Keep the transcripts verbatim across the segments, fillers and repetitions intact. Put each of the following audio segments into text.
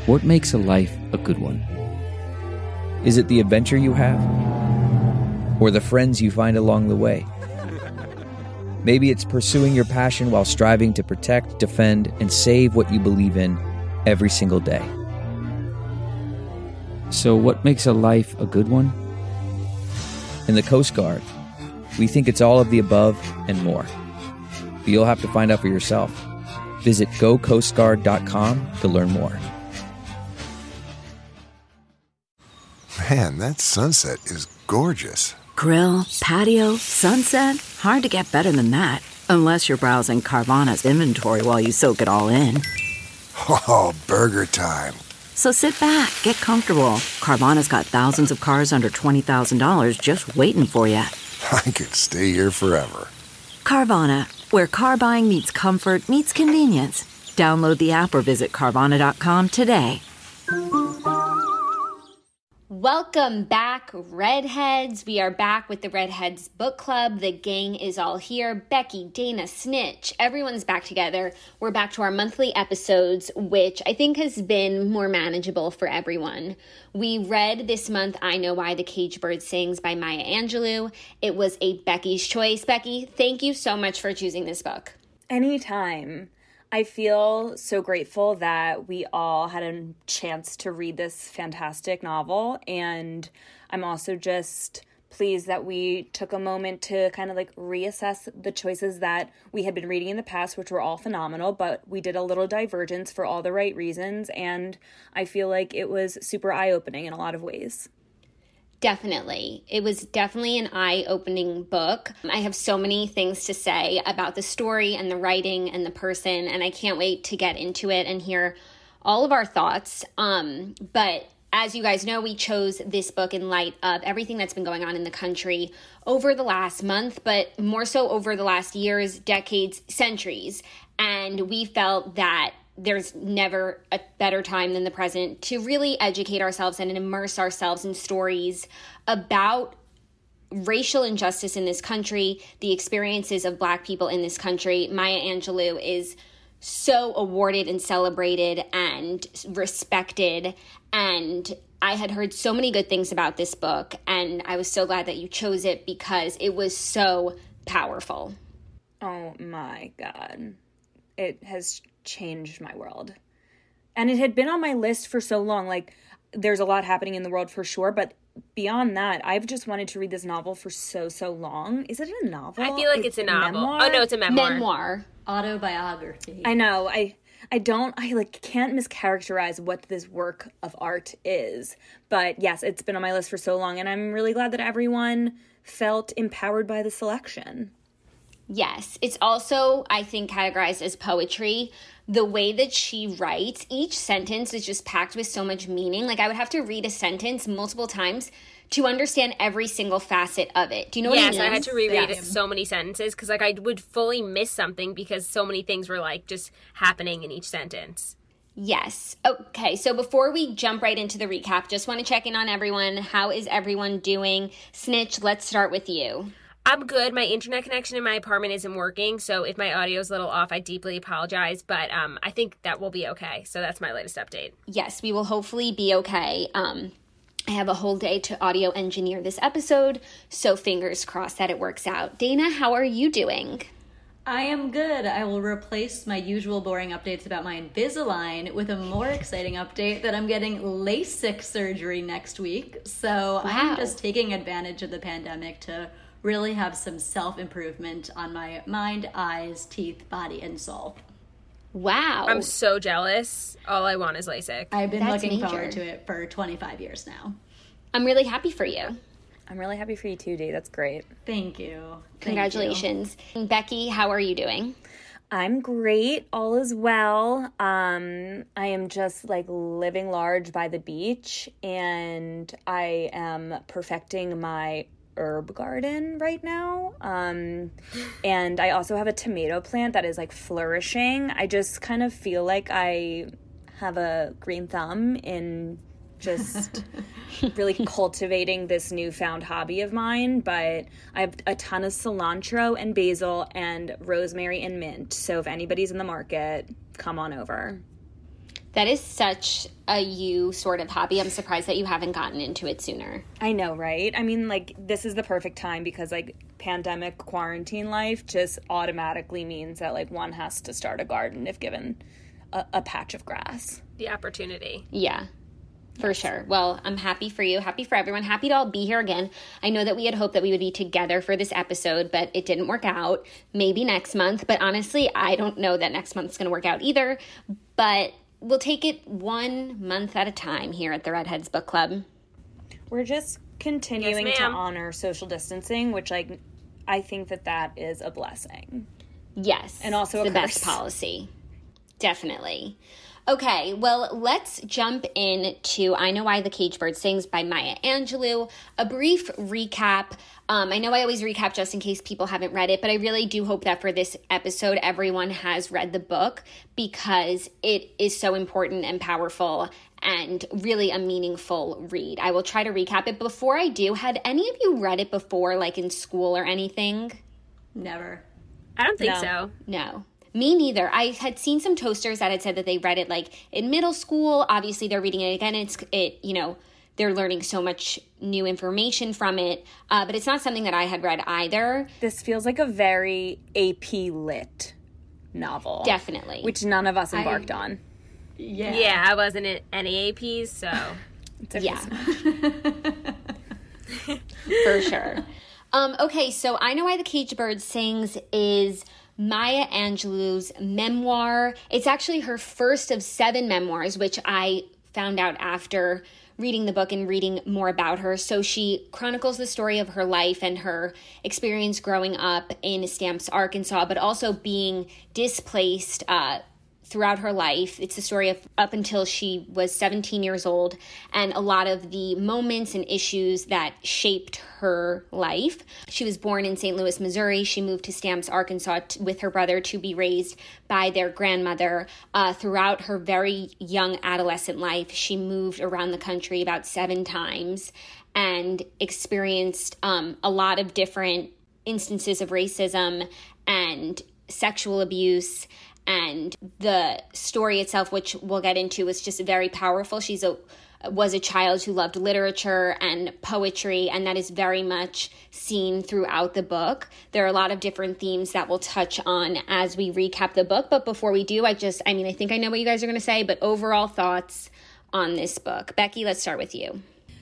What makes a life a good one? Is it the adventure you have? Or the friends you find along the way? Maybe it's pursuing your passion while striving to protect, defend, and save what you believe in every single day. So what makes a life a good one? In the Coast Guard, we think it's all of the above and more. But you'll have to find out for yourself. Visit go coast guard dot com to learn more. Man, that sunset is gorgeous. Grill, patio, sunset. Hard to get better than that. Unless you're browsing Carvana's inventory while you soak it all in. Oh, burger time. So sit back, get comfortable. Carvana's got thousands of cars under twenty thousand dollars just waiting for you. I could stay here forever. Carvana, where car buying meets comfort meets convenience. Download the app or visit Carvana dot com today. Welcome back, Redheads. We are back with the Redheads Book Club. The gang is all here. Becky, Dana, Snitch, everyone's back together. We're back to our monthly episodes, which I think has been more manageable for everyone. We read this month I Know Why the Caged Bird Sings by Maya Angelou. It was a Becky's choice. Becky, thank you so much for choosing this book. Anytime. I feel so grateful that we all had a chance to read this fantastic novel, and I'm also just pleased that we took a moment to kind of like reassess the choices that we had been reading in the past, which were all phenomenal, but we did a little divergence for all the right reasons, and I feel like it was super eye-opening in a lot of ways. Definitely. It was definitely an eye-opening book. I have so many things to say about the story and the writing and the person, and I can't wait to get into it and hear all of our thoughts. Um, but as you guys know, we chose this book in light of everything that's been going on in the country over the last month, but more so over the last years, decades, centuries. And we felt that there's never a better time than the present to really educate ourselves and immerse ourselves in stories about racial injustice in this country, the experiences of Black people in this country. Maya Angelou is so awarded and celebrated and respected, and I had heard so many good things about this book, and I was so glad that you chose it because it was so powerful. Oh my God. It has changed my world. And it had been on my list for so long. Like, there's a lot happening in the world for sure, but beyond that, I've just wanted to read this novel for so, so long. Is it a novel? I feel like it's, it's a novel. Memoir? Oh, no, it's a memoir. Memoir. Autobiography. I know. I I don't, I like can't mischaracterize what this work of art is. But yes, it's been on my list for so long, and I'm really glad that everyone felt empowered by the selection. Yes, it's also, I think, categorized as poetry. The way that she writes, each sentence is just packed with so much meaning. Like, I would have to read a sentence multiple times to understand every single facet of it. Do you know what yes, I mean? Yes, I had to reread yeah. it so many sentences because, like, I would fully miss something because so many things were, like, just happening in each sentence. Yes. Okay, so before we jump right into the recap, just want to check in on everyone. How is everyone doing? Snitch, let's start with you. I'm good. My internet connection in my apartment isn't working, so if my audio is a little off, I deeply apologize, but um, I think that will be okay. So that's my latest update. Yes, we will hopefully be okay. Um, I have a whole day to audio engineer this episode, so fingers crossed that it works out. Dana, how are you doing? I am good. I will replace my usual boring updates about my Invisalign with a more exciting update that I'm getting LASIK surgery next week. So wow. I'm just taking advantage of the pandemic to really have some self-improvement on my mind, eyes, teeth, body, and soul. Wow. I'm so jealous. All I want is LASIK. I've been That's looking major. forward to it for twenty-five years now. I'm really happy for you. I'm really happy for you too, Dee. That's great. Thank you. Thank Congratulations. you. Becky, how are you doing? I'm great. All is well. Um, I am just like living large by the beach, and I am perfecting my herb garden right now. Um, and I also have a tomato plant that is like flourishing. I just kind of feel like I have a green thumb in just really cultivating this newfound hobby of mine. But I have a ton of cilantro and basil and rosemary and mint. So if anybody's in the market, come on over. That is such a you sort of hobby. I'm surprised that you haven't gotten into it sooner. I know, right? I mean, like, this is the perfect time because, like, pandemic quarantine life just automatically means that, like, one has to start a garden if given a, a patch of grass. The opportunity. Yeah. For sure. Well, I'm happy for you. Happy for everyone. Happy to all be here again. I know that we had hoped that we would be together for this episode, but it didn't work out. Maybe next month. But honestly, I don't know that next month's going to work out either. But we'll take it one month at a time here at the Redheads Book Club. We're just continuing yes, to honor social distancing, which, like, I think that that is a blessing. Yes. And also it's a the curse. best policy. Definitely. Okay, well, let's jump into I Know Why the Caged Bird Sings by Maya Angelou. A brief recap. Um, I know I always recap just in case people haven't read it, but I really do hope that for this episode, everyone has read the book because it is so important and powerful and really a meaningful read. I will try to recap it. Before I do, had any of you read it before, like in school or anything? Never. I don't think No. so. No. Me neither. I had seen some toasters that had said that they read it like in middle school. Obviously, they're reading it again. It's it, you know, they're learning so much new information from it. Uh, but it's not something that I had read either. This feels like a very A P lit novel. Definitely. Which none of us embarked I- on. Yeah. Yeah, I wasn't in any A Ps, so. It's okay Yeah. so much. For sure. Um, okay, so I Know Why the Caged Bird Sings is Maya Angelou's memoir. It's actually her first of seven memoirs, which I found out after reading the book and reading more about her. So she chronicles the story of her life and her experience growing up in Stamps, Arkansas, but also being displaced uh, throughout her life. It's the story of up until she was seventeen years old and a lot of the moments and issues that shaped her life. She was born in Saint Louis, Missouri. She moved to Stamps, Arkansas t- with her brother to be raised by their grandmother. Uh, throughout her very young adolescent life, she moved around the country about seven times and experienced um, a lot of different instances of racism and sexual abuse. And the story itself, which we'll get into, is just very powerful. She's a was a child who loved literature and poetry, and that is very much seen throughout the book. There are a lot of different themes that we'll touch on as we recap the book. But before we do, I just, I mean, I think I know what you guys are going to say, but overall thoughts on this book. Becky, let's start with you.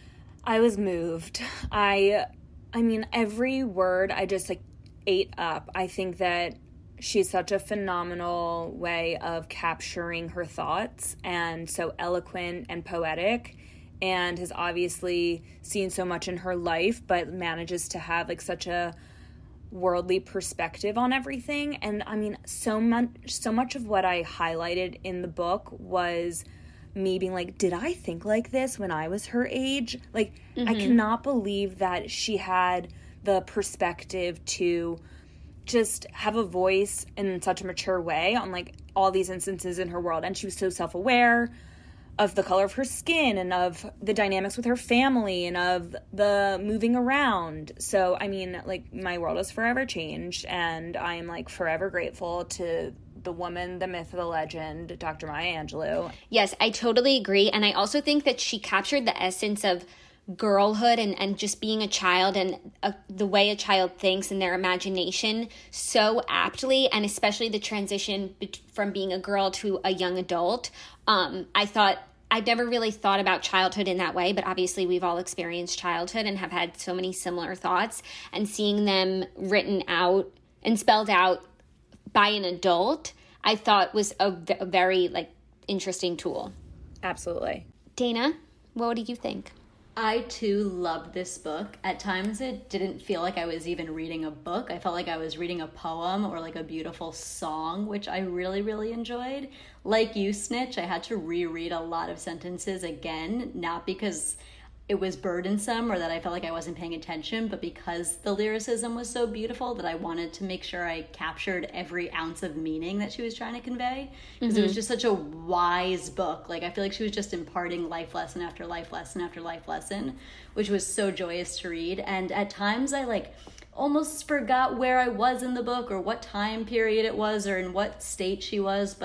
I was moved. I, I mean, every word I just like ate up. I think that she's such a phenomenal way of capturing her thoughts and so eloquent and poetic, and has obviously seen so much in her life, but manages to have like such a worldly perspective on everything. And I mean, so much, so much of what I highlighted in the book was me being like, did I think like this when I was her age? Like, mm-hmm. I cannot believe that she had the perspective to just have a voice in such a mature way on like all these instances in her world. And she was so self-aware of the color of her skin and of the dynamics with her family and of the moving around. So, I mean, like, my world has forever changed, and I am like forever grateful to the woman, the myth, the legend, Doctor Maya Angelou. Yes, I totally agree. And I also think that she captured the essence of girlhood and, and just being a child and uh, the way a child thinks and their imagination so aptly, and especially the transition be- from being a girl to a young adult. Um, I thought, I've never really thought about childhood in that way, but obviously we've all experienced childhood and have had so many similar thoughts, and seeing them written out and spelled out by an adult, I thought was a, v- a very like interesting tool. Absolutely. Dana, what do you think? I too loved this book. At times it didn't feel like I was even reading a book. I felt like I was reading a poem or like a beautiful song, which I really, really enjoyed. Like you, Snitch, I had to reread a lot of sentences again, not because it was burdensome or that I felt like I wasn't paying attention, but because the lyricism was so beautiful that I wanted to make sure I captured every ounce of meaning that she was trying to convey. Because mm-hmm. it was just such a wise book. Like, I feel like she was just imparting life lesson after life lesson after life lesson, which was so joyous to read. And at times I like almost forgot where I was in the book or what time period it was or in what state she was, but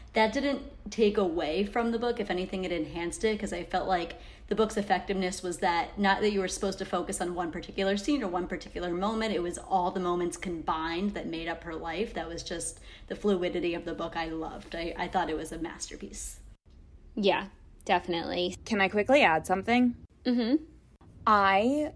that didn't take away from the book. If anything, it enhanced it, because I felt like the book's effectiveness was that not that you were supposed to focus on one particular scene or one particular moment. It was all the moments combined that made up her life. That was just the fluidity of the book I loved. I, I thought it was a masterpiece. Yeah, definitely. Can I quickly add something? Mm-hmm. I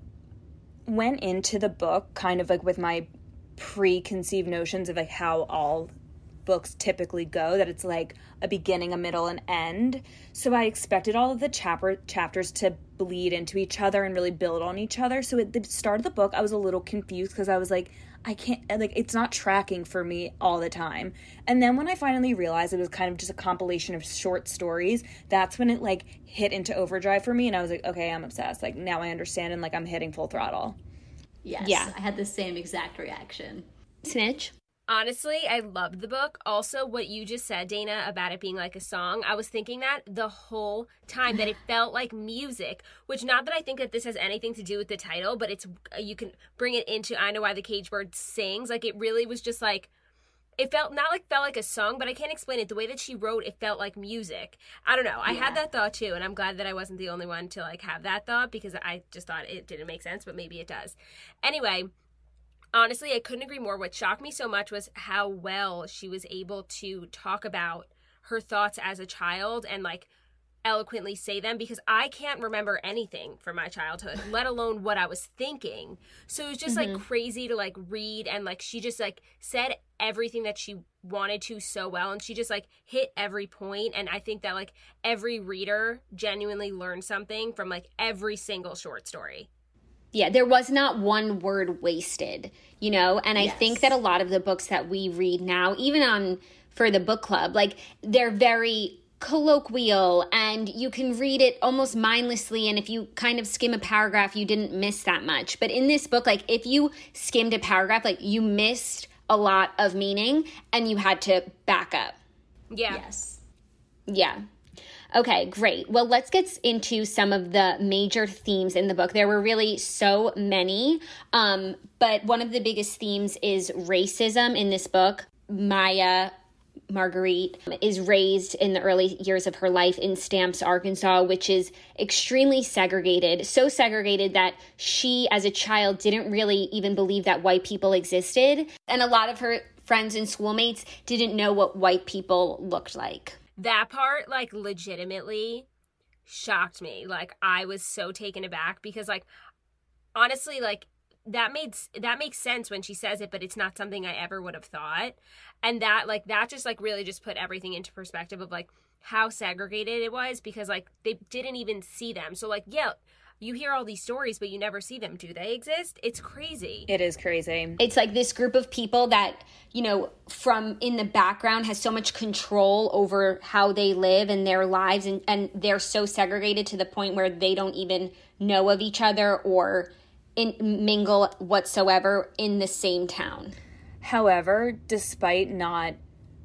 went into the book kind of like with my preconceived notions of like how all books typically go, that it's like a beginning, a middle, and end. So I expected all of the chapter chapters to bleed into each other and really build on each other. So at the start of the book, I was a little confused because I was like, I can't, like, it's not tracking for me all the time. And then when I finally realized it was kind of just a compilation of short stories, that's when it like hit into overdrive for me. And I was like, okay, I'm obsessed. Like, now I understand, and like I'm hitting full throttle. Yes. Yeah. I had the same exact reaction. Snitch? Honestly, I loved the book. Also, what you just said, Dana, about it being like a song, I was thinking that the whole time, that it felt like music, which not that I think that this has anything to do with the title, but it's, you can bring it into I Know Why the Caged Bird Sings. Like, it really was just like, it felt not like felt like a song, but I can't explain it. The way that she wrote, it felt like music. I don't know. I Yeah. had that thought too, and I'm glad that I wasn't the only one to like have that thought, because I just thought it didn't make sense, but maybe it does. Anyway, honestly, I couldn't agree more. What shocked me so much was how well she was able to talk about her thoughts as a child and like eloquently say them, because I can't remember anything from my childhood, let alone what I was thinking. So it was just Mm-hmm. like crazy to like read, and like she just like said everything that she wanted to so well, and she just like hit every point. And I think that like every reader genuinely learned something from like every single short story. Yeah, there was not one word wasted, you know? And I Yes. think that a lot of the books that we read now, even on for the book club, like they're very colloquial and you can read it almost mindlessly. And if you kind of skim a paragraph, you didn't miss that much. But in this book, like if you skimmed a paragraph, like you missed a lot of meaning and you had to back up. Yeah. Yes. Yeah. Okay, great. Well, let's get into some of the major themes in the book. There were really so many, um, but one of the biggest themes is racism in this book. Maya Marguerite is raised in the early years of her life in Stamps, Arkansas, which is extremely segregated, so segregated that she, as a child, didn't really even believe that white people existed. And a lot of her friends and schoolmates didn't know what white people looked like. That part, like, legitimately shocked me. Like, I was so taken aback because, like, honestly, like, that made that makes sense when she says it, but it's not something I ever would have thought. And that, like, that just, like, really just put everything into perspective of, like, how segregated it was, because, like, they didn't even see them. So, like, yeah, you hear all these stories, but you never see them. Do they exist? It's crazy. It is crazy. It's like this group of people that, you know, from in the background has so much control over how they live and their lives, and, and they're so segregated to the point where they don't even know of each other or in, mingle whatsoever in the same town. However, despite not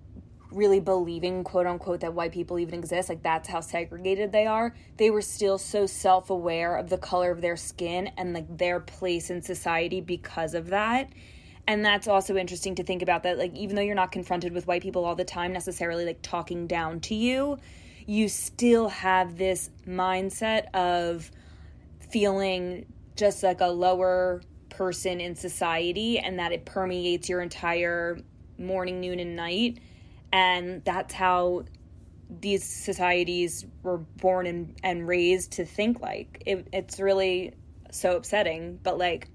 really believing, quote unquote, that white people even exist, like that's how segregated they are, they were still so self-aware of the color of their skin and like their place in society because of that. And that's also interesting to think about, that like even though you're not confronted with white people all the time necessarily like talking down to you, you still have this mindset of feeling just like a lower person in society, and that it permeates your entire morning, noon, and night. And that's how these societies were born and, and raised to think like. It, it's really so upsetting. But, like,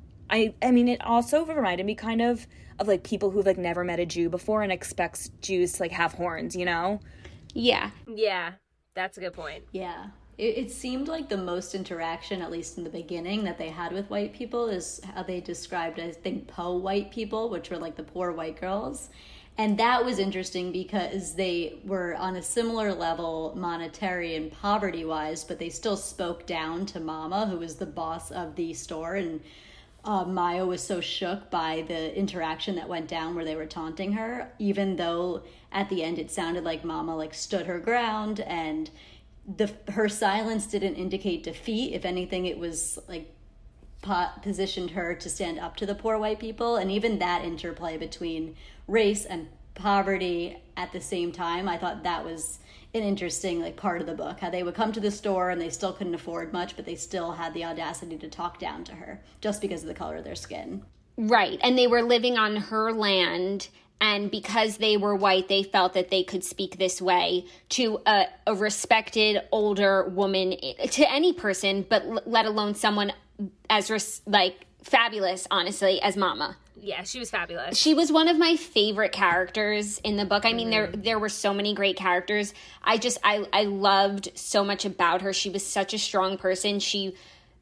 I I mean, it also reminded me kind of of, like, people who've, like, never met a Jew before and expects Jews to, like, have horns, you know? Yeah. Yeah, that's a good point. Yeah. It, it seemed like the most interaction, at least in the beginning, that they had with white people is how they described, I think, po white people, which were like the poor white girls. And that was interesting because they were on a similar level monetary and poverty-wise, but they still spoke down to Mama, who was the boss of the store. And uh, Maya was so shook by the interaction that went down where they were taunting her, even though at the end it sounded like Mama like stood her ground, and the her silence didn't indicate defeat. If anything, it was like po- positioned her to stand up to the poor white people. And even that interplay between race and poverty at the same time. I thought that was an interesting like part of the book, how they would come to the store and they still couldn't afford much, but they still had the audacity to talk down to her just because of the color of their skin. Right. And they were living on her land, and because they were white, they felt that they could speak this way to a, a respected older woman, to any person, but l- let alone someone as res- like fabulous, honestly, as Mama. Yeah, she was fabulous. She was one of my favorite characters in the book. I mean, mm. there there were so many great characters. I just, I, I loved so much about her. She was such a strong person. She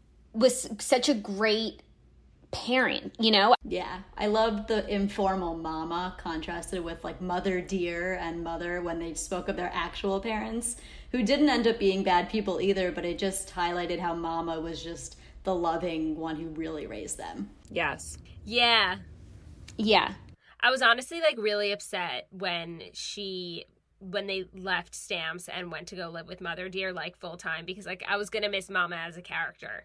was such a great parent, you know? Yeah, I loved the informal Mama contrasted with like Mother Dear and Mother when they spoke of their actual parents, who didn't end up being bad people either, but it just highlighted how Mama was just the loving one who really raised them. Yes. Yeah. Yeah. I was honestly like really upset when she when they left Stamps and went to go live with Mother Dear like full time, because like I was gonna miss Mama as a character.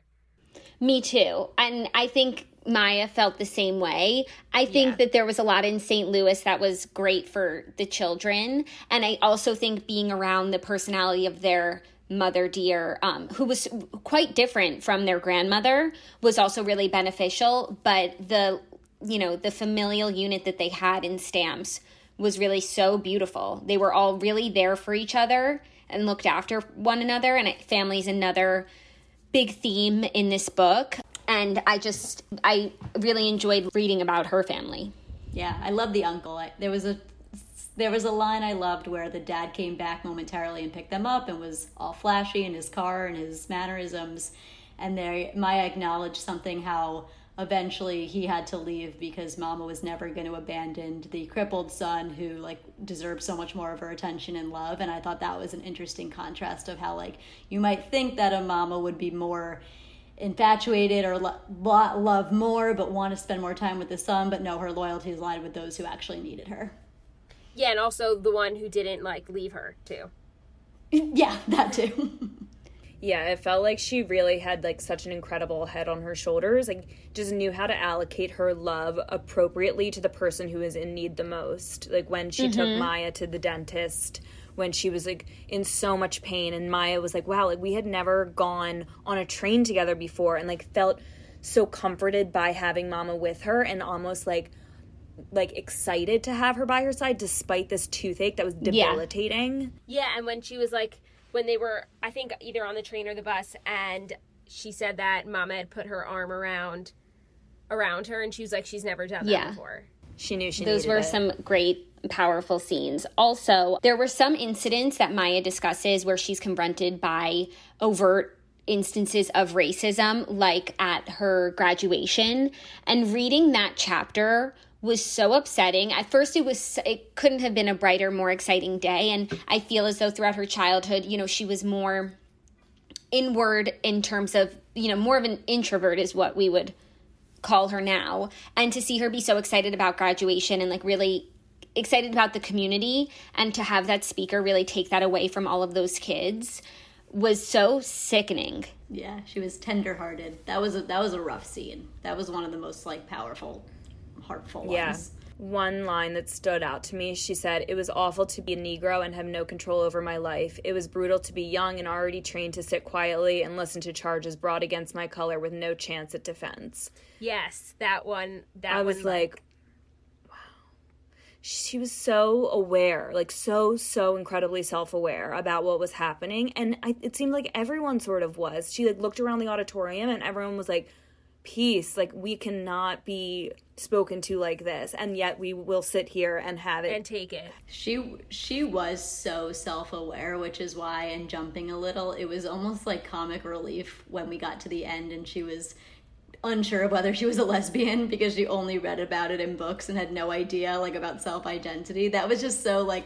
Me too. And I think Maya felt the same way. I think yeah. that there was a lot in Saint Louis that was great for the children. And I also think being around the personality of their Mother Dear, um, who was quite different from their grandmother, was also really beneficial. But the, you know, the familial unit that they had in Stamps was really so beautiful. They were all really there for each other and looked after one another. And family's another big theme in this book. And I just, I really enjoyed reading about her family. Yeah, I love the uncle. I, there was a there was a line I loved where the dad came back momentarily and picked them up and was all flashy in his car and his mannerisms. And there, Maya acknowledged something, how eventually he had to leave because Mama was never going to abandon the crippled son who like deserved so much more of her attention and love. And I thought that was an interesting contrast of how like you might think that a mama would be more infatuated or lo- love more but want to spend more time with the son, but no, her loyalties lied with those who actually needed her. Yeah, and also the one who didn't like leave her too. Yeah, that too. Yeah, it felt like she really had like such an incredible head on her shoulders, like just knew how to allocate her love appropriately to the person who is in need the most. Like when she mm-hmm. took Maya to the dentist, when she was like in so much pain, and Maya was like, wow, like we had never gone on a train together before, and like felt so comforted by having Mama with her, and almost like like excited to have her by her side despite this toothache that was debilitating. Yeah, yeah, and when she was like, when they were, I think, either on the train or the bus, and she said that Mama had put her arm around around her, and she was like, she's never done that yeah. before. She knew she Those needed were it. some great, powerful scenes. Also, there were some incidents that Maya discusses where she's confronted by overt instances of racism, like at her graduation. And reading that chapter was so upsetting. At first, it was it couldn't have been a brighter, more exciting day. And I feel as though throughout her childhood, you know, she was more inward in terms of, you know, more of an introvert is what we would call her now. And to see her be so excited about graduation and like really excited about the community, and to have that speaker really take that away from all of those kids was so sickening. Yeah, she was tenderhearted. That was a, that was a rough scene. That was one of the most like powerful, heartful yeah. ones. One line that stood out to me, she said, "It was awful to be a Negro and have no control over my life. It was brutal to be young and already trained to sit quietly and listen to charges brought against my color with no chance at defense." Yes, that one. That I was one, like, wow. She was so aware, like so, so incredibly self-aware about what was happening. And I, it seemed like everyone sort of was. She like looked around the auditorium and everyone was like, peace, like we cannot be spoken to like this, and yet we will sit here and have it and take it. She she was so self-aware, which is why, in jumping a little, it was almost like comic relief when we got to the end and she was unsure of whether she was a lesbian because she only read about it in books and had no idea like about self-identity. That was just so like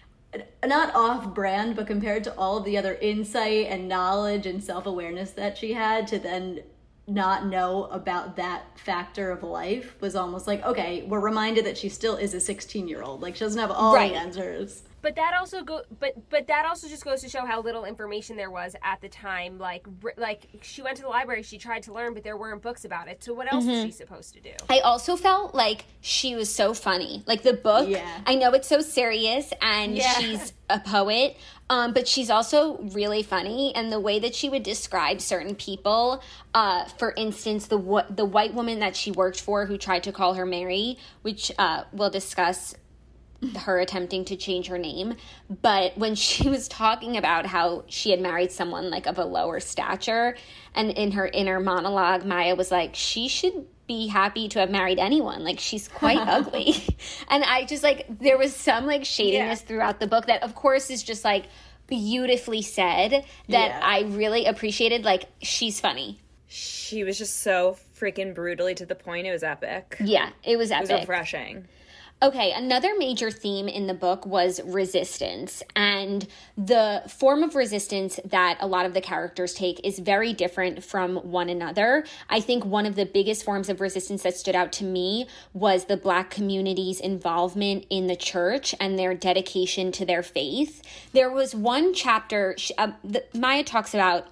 not off-brand, but compared to all of the other insight and knowledge and self-awareness that she had, to then not know about that factor of life was almost like, okay, we're reminded that she still is a sixteen year old. Like she doesn't have all right. the answers. But that also go, but but that also just goes to show how little information there was at the time. Like like she went to the library, she tried to learn, but there weren't books about it. So what else mm-hmm. is she supposed to do? I also felt like she was so funny. Like the book, yeah. I know it's so serious, and yeah. she's a poet, um, but she's also really funny. And the way that she would describe certain people, uh, for instance, the the white woman that she worked for who tried to call her Mary, which uh, we'll discuss. Her attempting to change her name, but when she was talking about how she had married someone like of a lower stature, and in her inner monologue, Maya was like, she should be happy to have married anyone, like she's quite ugly. And I just like, there was some like shadiness yeah. throughout the book that of course is just like beautifully said that yeah. I really appreciated. Like, she's funny. She was just so freaking brutally to the point. It was epic. Yeah, it was epic. It was refreshing. Okay, another major theme in the book was resistance, and the form of resistance that a lot of the characters take is very different from one another. I think one of the biggest forms of resistance that stood out to me was the Black community's involvement in the church and their dedication to their faith. There was one chapter, uh, the, Maya talks about,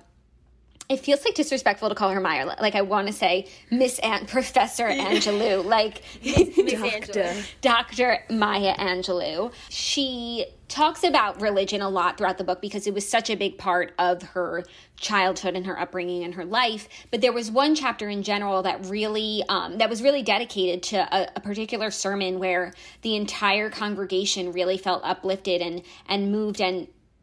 it feels like disrespectful to call her Maya. Like, I want to say Miss An- Professor Angelou. Like, Doctor Doctor Maya Angelou. She talks about religion a lot throughout the book because it was such a big part of her childhood and her upbringing and her life. But there was one chapter in general that really, um, that was really dedicated to a, a particular sermon where the entire congregation really felt uplifted and, and moved and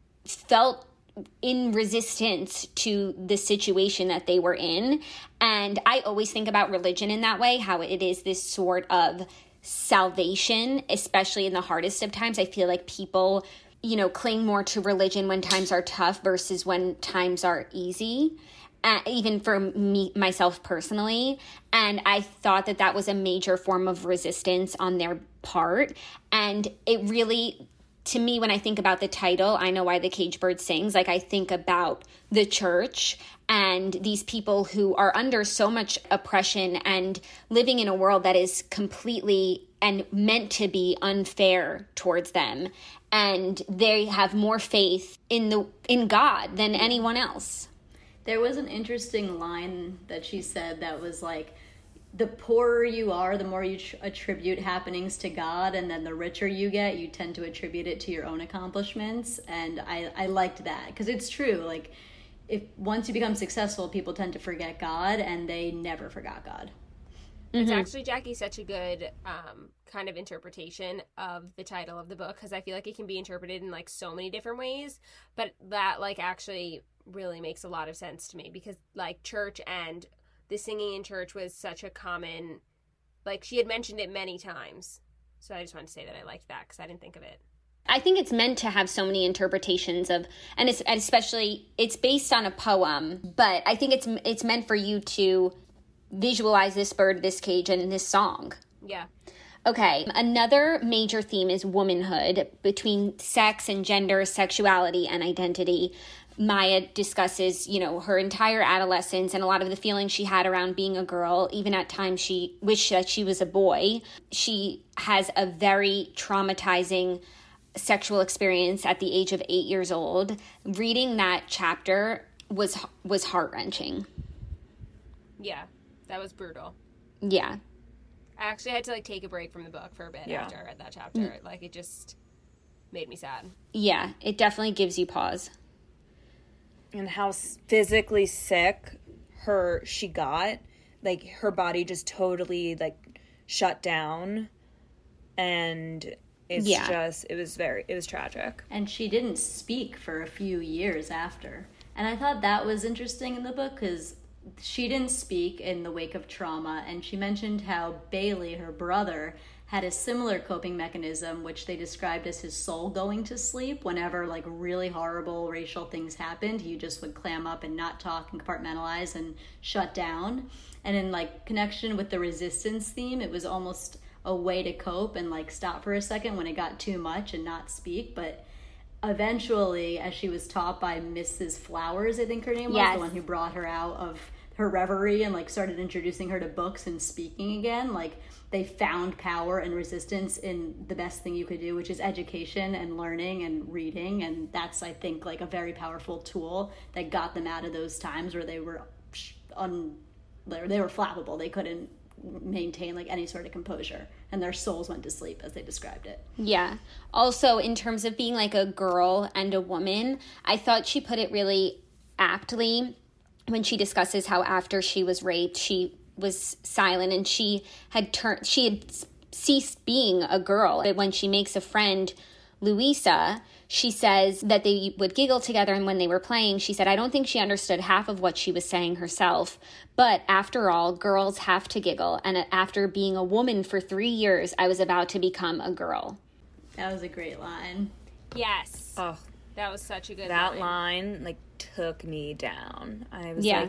felt in resistance to the situation that they were in. And I always think about religion in that way, how it is this sort of salvation, especially in the hardest of times. I feel like people, you know, cling more to religion when times are tough versus when times are easy. Uh, even for me, myself personally. And I thought that that was a major form of resistance on their part. And it really, to me, when I think about the title, I Know Why the Caged Bird Sings, like I think about the church and these people who are under so much oppression and living in a world that is completely and meant to be unfair towards them. And they have more faith in the in God than anyone else. There was an interesting line that she said that was like, the poorer you are, the more you tr- attribute happenings to God, and then the richer you get, you tend to attribute it to your own accomplishments. And I, I liked that because it's true. Like, if once you become successful, people tend to forget God, and they never forgot God. It's mm-hmm. actually, Jackie, such a good um, kind of interpretation of the title of the book, because I feel like it can be interpreted in like so many different ways, but that like actually really makes a lot of sense to me, because like church and the singing in church was such a common, like she had mentioned it many times. So I just wanted to say that I liked that because I didn't think of it. I think it's meant to have so many interpretations of, and it's especially, it's based on a poem, but I think it's it's meant for you to visualize this bird, this cage, and this song. Yeah. Okay, another major theme is womanhood, between sex and gender, sexuality and identity. Maya discusses, you know, her entire adolescence and a lot of the feelings she had around being a girl. Even at times she wished that she was a boy. She has a very traumatizing sexual experience at the age of eight years old. Reading that chapter was was heart-wrenching. Yeah, that was brutal. Yeah. I actually had to, like, take a break from the book for a bit yeah. after I read that chapter. Mm. Like, it just made me sad. Yeah, it definitely gives you pause. And how physically sick her she got. Like, her body just totally, like, shut down. And it's yeah. just, it was very, it was tragic. And she didn't speak for a few years after. And I thought that was interesting in the book because she didn't speak in the wake of trauma. And she mentioned how Bailey, her brother, had a similar coping mechanism, which they described as his soul going to sleep. Whenever like really horrible racial things happened, he just would clam up and not talk and compartmentalize and shut down. And in like connection with the resistance theme, it was almost a way to cope and like stop for a second when it got too much and not speak. But eventually, as she was taught by Missus Flowers, I think her name was, yes. the one who brought her out of her reverie and like started introducing her to books and speaking again, like they found power and resistance in the best thing you could do, which is education and learning and reading. And that's, I think, like a very powerful tool that got them out of those times where they were un, they were flappable. They couldn't maintain like any sort of composure, and their souls went to sleep, as they described it. Yeah. Also, in terms of being like a girl and a woman, I thought she put it really aptly when she discusses how after she was raped, she was silent and she had turned, she had ceased being a girl. But when she makes a friend, Louisa, she says that they would giggle together, and when they were playing, she said, I don't think she understood half of what she was saying herself, but after all, girls have to giggle, and after being a woman for three years, I was about to become a girl. That was a great line. Yes. Oh, that was such a good that line. That line, like, took me down. I was yeah. like,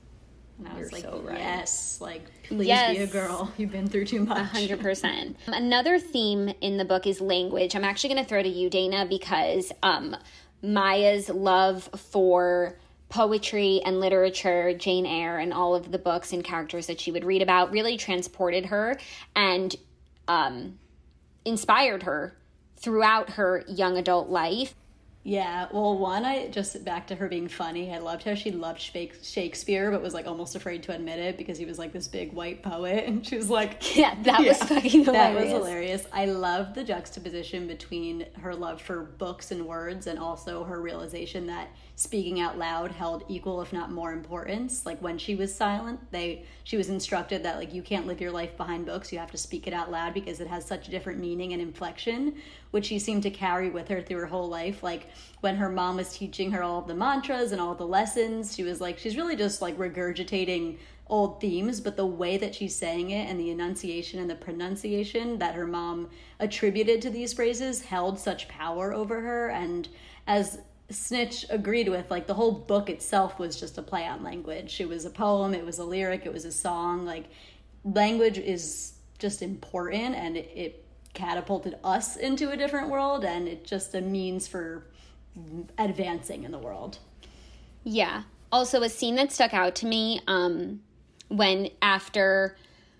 and I was You're like, so right. yes, like, please yes. be a girl. You've been through too much. one hundred percent. Another theme in the book is language. I'm actually going to throw to you, Dana, because um, Maya's love for poetry and literature, Jane Eyre, and all of the books and characters that she would read about really transported her and um, inspired her throughout her young adult life. Yeah, well, one, I just back to her being funny. I loved how she loved Shakespeare, but was like almost afraid to admit it because he was like this big white poet, and she was like, "Yeah, that yeah, was fucking hilarious." That was hilarious. I love the juxtaposition between her love for books and words, and also her realization that speaking out loud held equal, if not more, importance. Like when she was silent, they she was instructed that like you can't live your life behind books. You have to speak it out loud because it has such a different meaning and inflection, which she seemed to carry with her through her whole life. Like when her mom was teaching her all of the mantras and all the lessons, she was like, she's really just like regurgitating old themes, but the way that she's saying it and the enunciation and the pronunciation that her mom attributed to these phrases held such power over her. And as Snitch agreed with, like the whole book itself was just a play on language. It was a poem, it was a lyric, it was a song. Like language is just important, and it, it catapulted us into a different world, and it's just a means for advancing in the world. Yeah. Also, a scene that stuck out to me um, when after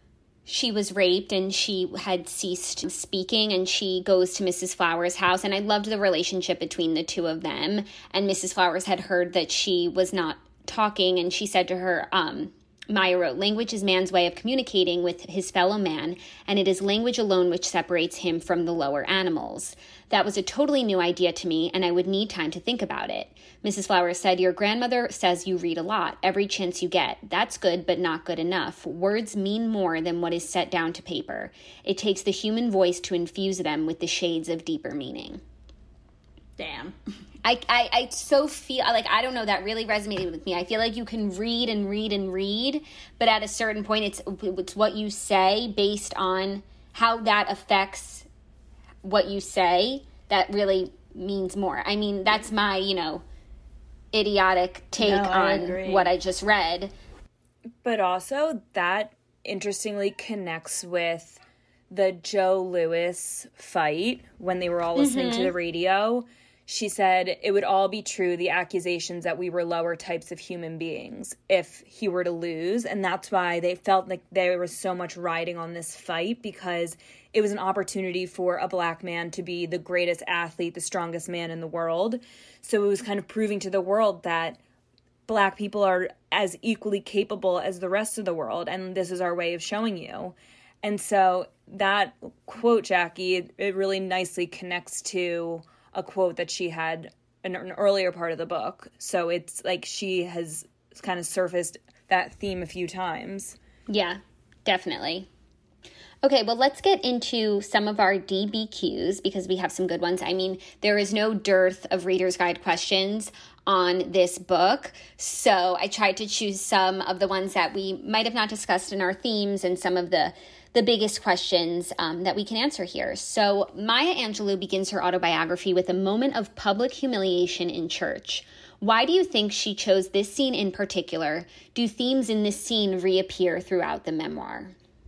she was raped and she had ceased speaking and she goes to Missus Flowers' house, and I loved the relationship between the two of them. And Missus Flowers had heard that she was not talking, and she said to her, um, Maya wrote, language is man's way of communicating with his fellow man, and it is language alone which separates him from the lower animals. That was a totally new idea to me, and I would need time to think about it. Missus Flowers said, your grandmother says you read a lot, every chance you get. That's good, but not good enough. Words mean more than what is set down to paper. It takes the human voice to infuse them with the shades of deeper meaning. Damn. I, I, I so feel like, I don't know, that really resonated with me. I feel like you can read and read and read, but at a certain point, it's it's what you say based on how that affects what you say that really means more. I mean, that's my, you know, idiotic take no, I on agree. what I just read. But also, that interestingly connects with the Joe Louis fight when they were all listening mm-hmm. to the radio. She said it would all be true, the accusations that we were lower types of human beings if he were to lose. And that's why they felt like there was so much riding on this fight, because it was an opportunity for a black man to be the greatest athlete, the strongest man in the world. So it was kind of proving to the world that black people are as equally capable as the rest of the world. And this is our way of showing you. And so that quote, Jackie, it, it really nicely connects to a quote that she had in an earlier part of the book. So it's like she has kind of surfaced that theme a few times. Yeah, definitely. Okay, well, let's get into some of our D B Qs because we have some good ones. I mean, there is no dearth of Reader's Guide questions on this book. So I tried to choose some of the ones that we might have not discussed in our themes and some of the the biggest questions um, that we can answer here. So Maya Angelou begins her autobiography with a moment of public humiliation in church. Why do you think she chose this scene in particular? Do themes in this scene reappear throughout the memoir?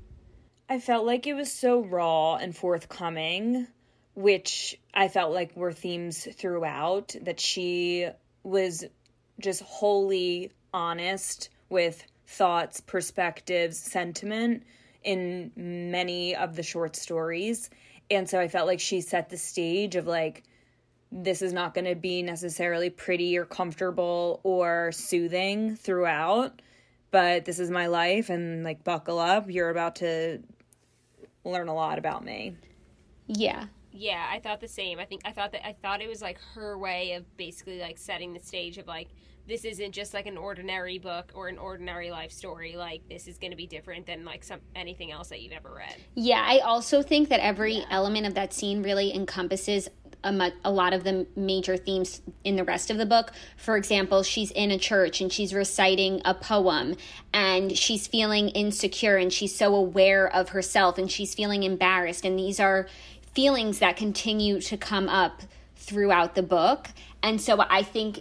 I felt like it was so raw and forthcoming, which I felt like were themes throughout, that she was just wholly honest with thoughts, perspectives, sentiment in many of the short stories. And so I felt like she set the stage of like, this is not going to be necessarily pretty or comfortable or soothing throughout, but this is my life, and like, buckle up. You're about to learn a lot about me. Yeah. Yeah, I thought the same. I think I thought that I thought it was like her way of basically like setting the stage of like, this isn't just like an ordinary book or an ordinary life story. Like, this is going to be different than like some anything else that you've ever read. Yeah, I also think that every yeah. element of that scene really encompasses a, mu- a lot of the major themes in the rest of the book. For example, she's in a church and she's reciting a poem and she's feeling insecure and she's so aware of herself and she's feeling embarrassed. And these are feelings that continue to come up throughout the book. And so I think,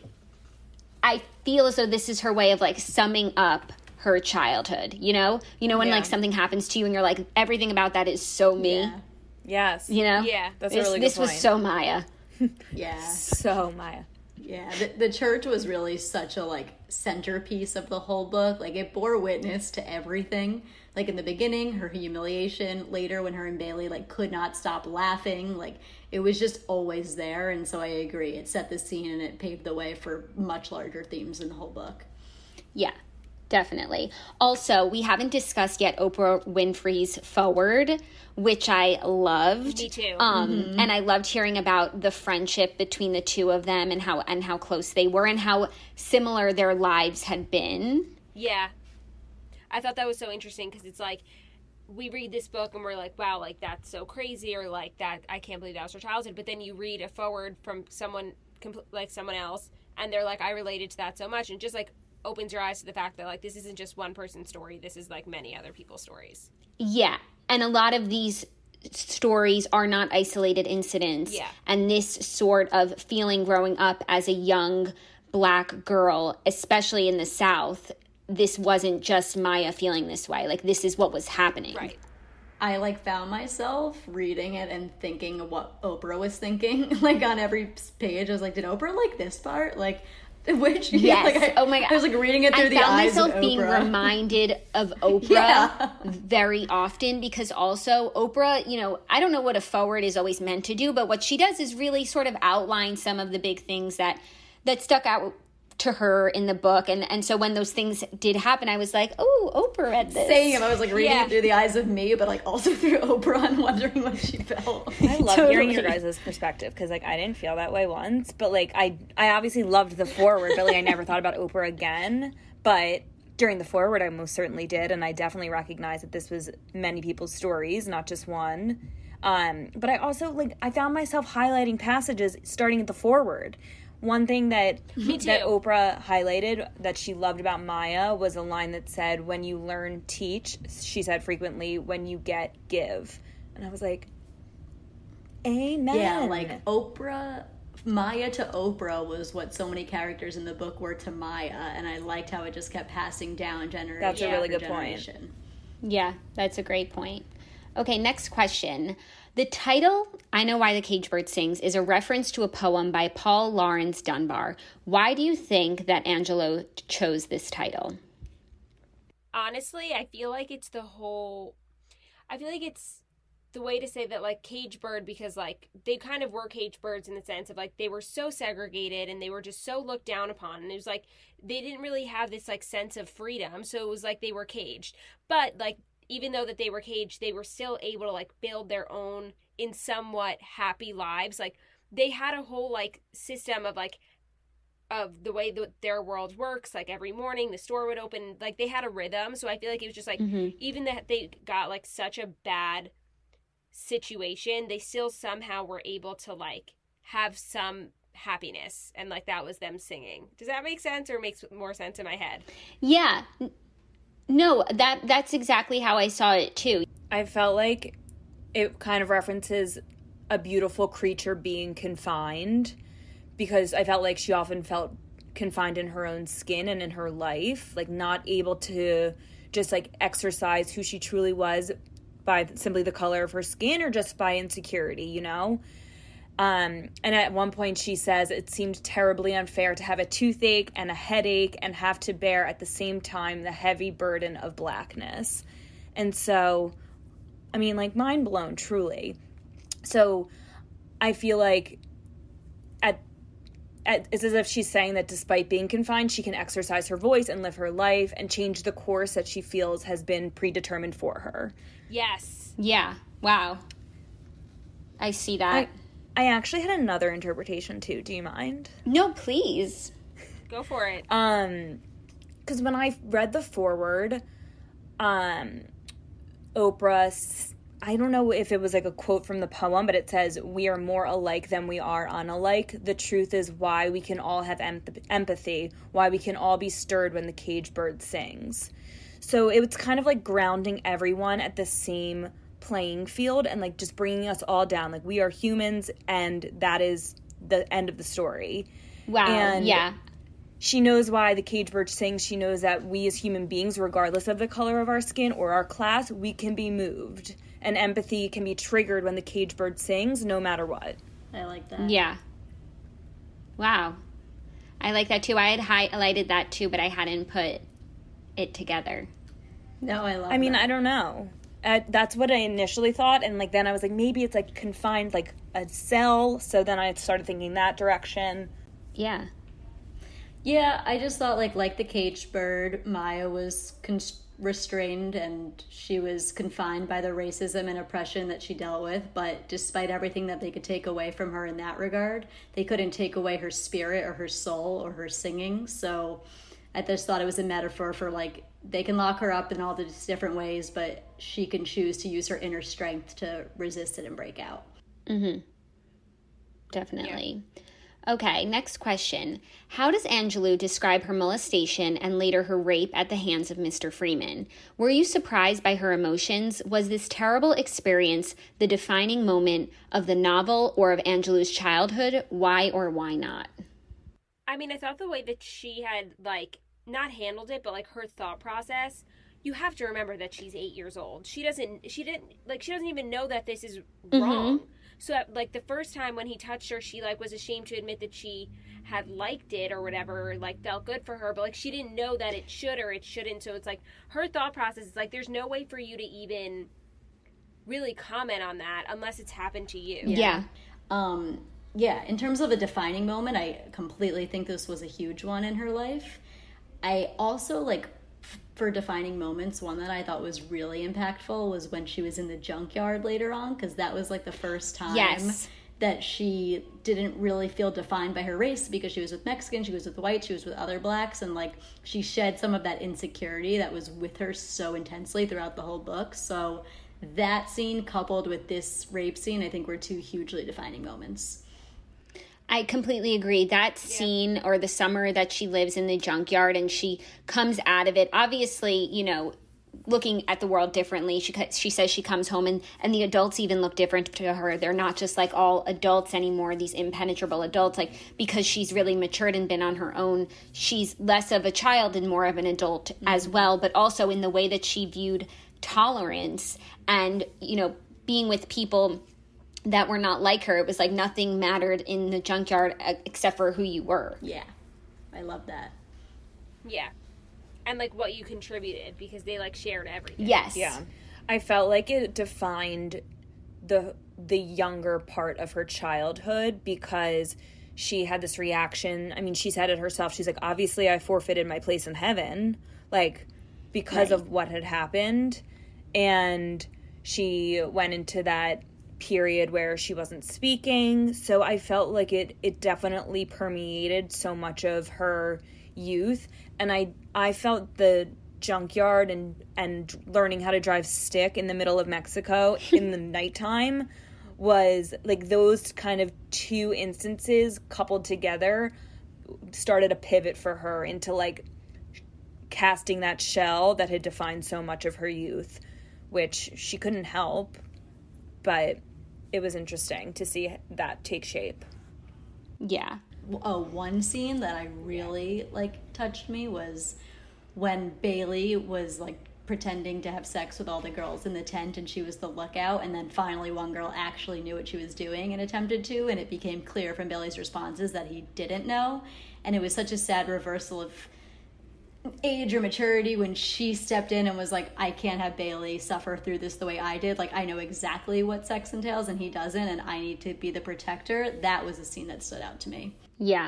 I feel as though this is her way of like summing up her childhood, you know? You know when yeah. like something happens to you and you're like, everything about that is so me. Yeah. Yes. You know? Yeah. That's a really this, good point. This was so Maya. Yeah. So Maya. Yeah, the, the church was really such a like centerpiece of the whole book. Like, it bore witness to everything. Like, in the beginning, her humiliation. Later, when her and Bailey like could not stop laughing. Like, it was just always there. And so I agree. It set the scene and it paved the way for much larger themes in the whole book. Yeah, definitely. Also, we haven't discussed yet Oprah Winfrey's foreword, which I loved. Me too. Um, mm-hmm. And I loved hearing about the friendship between the two of them and how and how close they were and how similar their lives had been. Yeah. I thought that was so interesting because it's like, we read this book and we're like, wow, like, that's so crazy, or like, that, I can't believe that was her childhood. But then you read a forward from someone, like someone else, and they're like, I related to that so much. And just like opens your eyes to the fact that like, this isn't just one person's story. This is like many other people's stories. Yeah. And a lot of these stories are not isolated incidents. Yeah. And this sort of feeling growing up as a young Black girl, especially in the South, this wasn't just Maya feeling this way. Like, this is what was happening. Right. I, like, found myself reading it and thinking of what Oprah was thinking. Like, on every page, I was like, did Oprah like this part? Like, which? Yes. Like, I, oh, my God. I was, like, reading it through I the eyes of Oprah. I found myself being reminded of Oprah yeah. very often, because also Oprah, you know, I don't know what a forward is always meant to do, but what she does is really sort of outline some of the big things that, that stuck out to her in the book. And and so when those things did happen, I was like, oh, Oprah read this. Same. I was like reading yeah. it through the eyes of me, but like also through Oprah and wondering what she felt. I love totally. hearing your guys' perspective, because like I didn't feel that way once, but like I I obviously loved the forward, but like I never thought about Oprah again. But during the forward, I most certainly did, and I definitely recognized that this was many people's stories, not just one. Um, but I also like I found myself highlighting passages starting at the forward. One thing that that Oprah highlighted that she loved about Maya was a line that said, when you learn, teach. She said frequently, when you get, give. And I was like, amen. Yeah, like Oprah, Maya to Oprah was what so many characters in the book were to Maya. And I liked how it just kept passing down generation That's a really good generation. point. Yeah, that's a great point. Okay, next question. The title, I Know Why the Caged Bird Sings, is a reference to a poem by Paul Laurence Dunbar. Why do you think that Angelo chose this title? Honestly, I feel like it's the whole... I feel like it's the way to say that, like, caged bird, because, like, they kind of were caged birds in the sense of, like, they were so segregated and they were just so looked down upon. And it was, like, they didn't really have this, like, sense of freedom. So it was, like, they were caged. But, like, even though that they were caged, they were still able to, like, build their own, in somewhat happy lives. Like, they had a whole, like, system of, like, of the way that their world works. Like, every morning the store would open. Like, they had a rhythm. So I feel like it was just, like, mm-hmm. even that they got, like, such a bad situation, they still somehow were able to, like, have some happiness. And, like, that was them singing. Does that make sense, or makes more sense in my head? Yeah. No, that that's exactly how I saw it, too. I felt like it kind of references a beautiful creature being confined, because I felt like she often felt confined in her own skin and in her life, like not able to just like exercise who she truly was by simply the color of her skin or just by insecurity, you know? Um, and at one point she says it seemed terribly unfair to have a toothache and a headache and have to bear at the same time the heavy burden of blackness. And so, I mean, like, mind blown, truly. So I feel like at, at it's as if she's saying that despite being confined, she can exercise her voice and live her life and change the course that she feels has been predetermined for her. Yes. Yeah. Wow. I see that. I, I actually had another interpretation, too. Do you mind? No, please. Go for it. Um, because when I read the foreword, um, Oprah, I don't know if it was like a quote from the poem, but it says, "We are more alike than we are unalike. The truth is why we can all have em- empathy, why we can all be stirred when the caged bird sings." So it was kind of like grounding everyone at the same playing field and like just bringing us all down. Like, we are humans, and that is the end of the story. Wow. And yeah. She knows why the caged bird sings. She knows that we as human beings, regardless of the color of our skin or our class, we can be moved. And empathy can be triggered when the caged bird sings, no matter what. I like that. Yeah. Wow. I like that too. I had highlighted that too, but I hadn't put it together. No, I love I mean, that. I don't know. Uh, that's what I initially thought, and like then I was like, maybe it's like confined, like a cell. So then I started thinking that direction. Yeah. Yeah, I just thought like like the caged bird, Maya was const- restrained and she was confined by the racism and oppression that she dealt with. But despite everything that they could take away from her in that regard, they couldn't take away her spirit or her soul or her singing. So I just thought it was a metaphor for like they can lock her up in all these different ways, but she can choose to use her inner strength to resist it and break out. Mm-hmm. Definitely. Yeah. Okay, next question. How does Angelou describe her molestation and later her rape at the hands of Mister Freeman? Were you surprised by her emotions? Was this terrible experience the defining moment of the novel or of Angelou's childhood? Why or why not? I mean, I thought the way that she had, like, not handled it, but, like, her thought process, you have to remember that she's eight years old. She doesn't, she didn't, like, she doesn't even know that this is wrong. Mm-hmm. So, like, the first time when he touched her, she, like, was ashamed to admit that she had liked it or whatever, or, like, felt good for her. But, like, she didn't know that it should or it shouldn't. So it's, like, her thought process is, like, there's no way for you to even really comment on that unless it's happened to you. Yeah. yeah. Um, yeah, in terms of a defining moment, I completely think this was a huge one in her life. I also, like, for defining moments, one that I thought was really impactful was when she was in the junkyard later on, because that was like the first time yes. that she didn't really feel defined by her race, because she was with Mexicans, she was with whites, she was with other blacks, and like she shed some of that insecurity that was with her so intensely throughout the whole book. So that scene coupled with this rape scene, I think were two hugely defining moments. I completely agree. That scene, or the summer that she lives in the junkyard and she comes out of it, obviously, you know, looking at the world differently. She she says she comes home and, and the adults even look different to her. They're not just like all adults anymore, these impenetrable adults, like because she's really matured and been on her own. She's less of a child and more of an adult mm-hmm. as well, but also in the way that she viewed tolerance and, you know, being with people that were not like her. It was like nothing mattered in the junkyard except for who you were. Yeah. I love that. Yeah. And like what you contributed, because they like shared everything. Yes. Yeah. I felt like it defined the the younger part of her childhood, because she had this reaction. I mean, she said it herself. She's like, obviously I forfeited my place in heaven, like because right. of what had happened. And she went into that period where she wasn't speaking. So I felt like it it definitely permeated so much of her youth. And I I felt the junkyard and and learning how to drive stick in the middle of Mexico in the nighttime was like those kind of two instances coupled together started a pivot for her into like casting that shell that had defined so much of her youth, which she couldn't help. But it was interesting to see that take shape. Yeah. Oh, one scene that I really, like, touched me was when Bailey was, like, pretending to have sex with all the girls in the tent and she was the lookout, and then finally one girl actually knew what she was doing and attempted to, and it became clear from Billy's responses that he didn't know. And it was such a sad reversal of age or maturity when she stepped in and was like, I can't have Bailey suffer through this the way I did. Like, I know exactly what sex entails and he doesn't, and I need to be the protector. That was a scene that stood out to me. Yeah.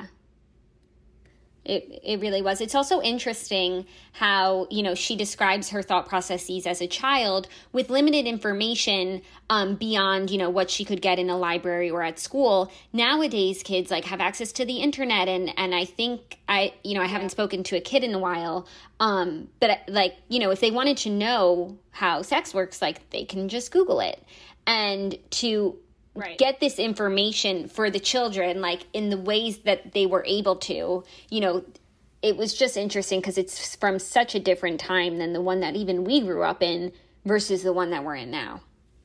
It it really was. It's also interesting how, you know, she describes her thought processes as a child with limited information um, beyond, you know, what she could get in a library or at school. Nowadays, kids like have access to the internet. And, and I think I, you know, I haven't spoken to a kid in a while. Um, but like, you know, if they wanted to know how sex works, like they can just Google it. And to Right. get this information for the children, like in the ways that they were able to, you know, it was just interesting because it's from such a different time than the one that even we grew up in versus the one that we're in now.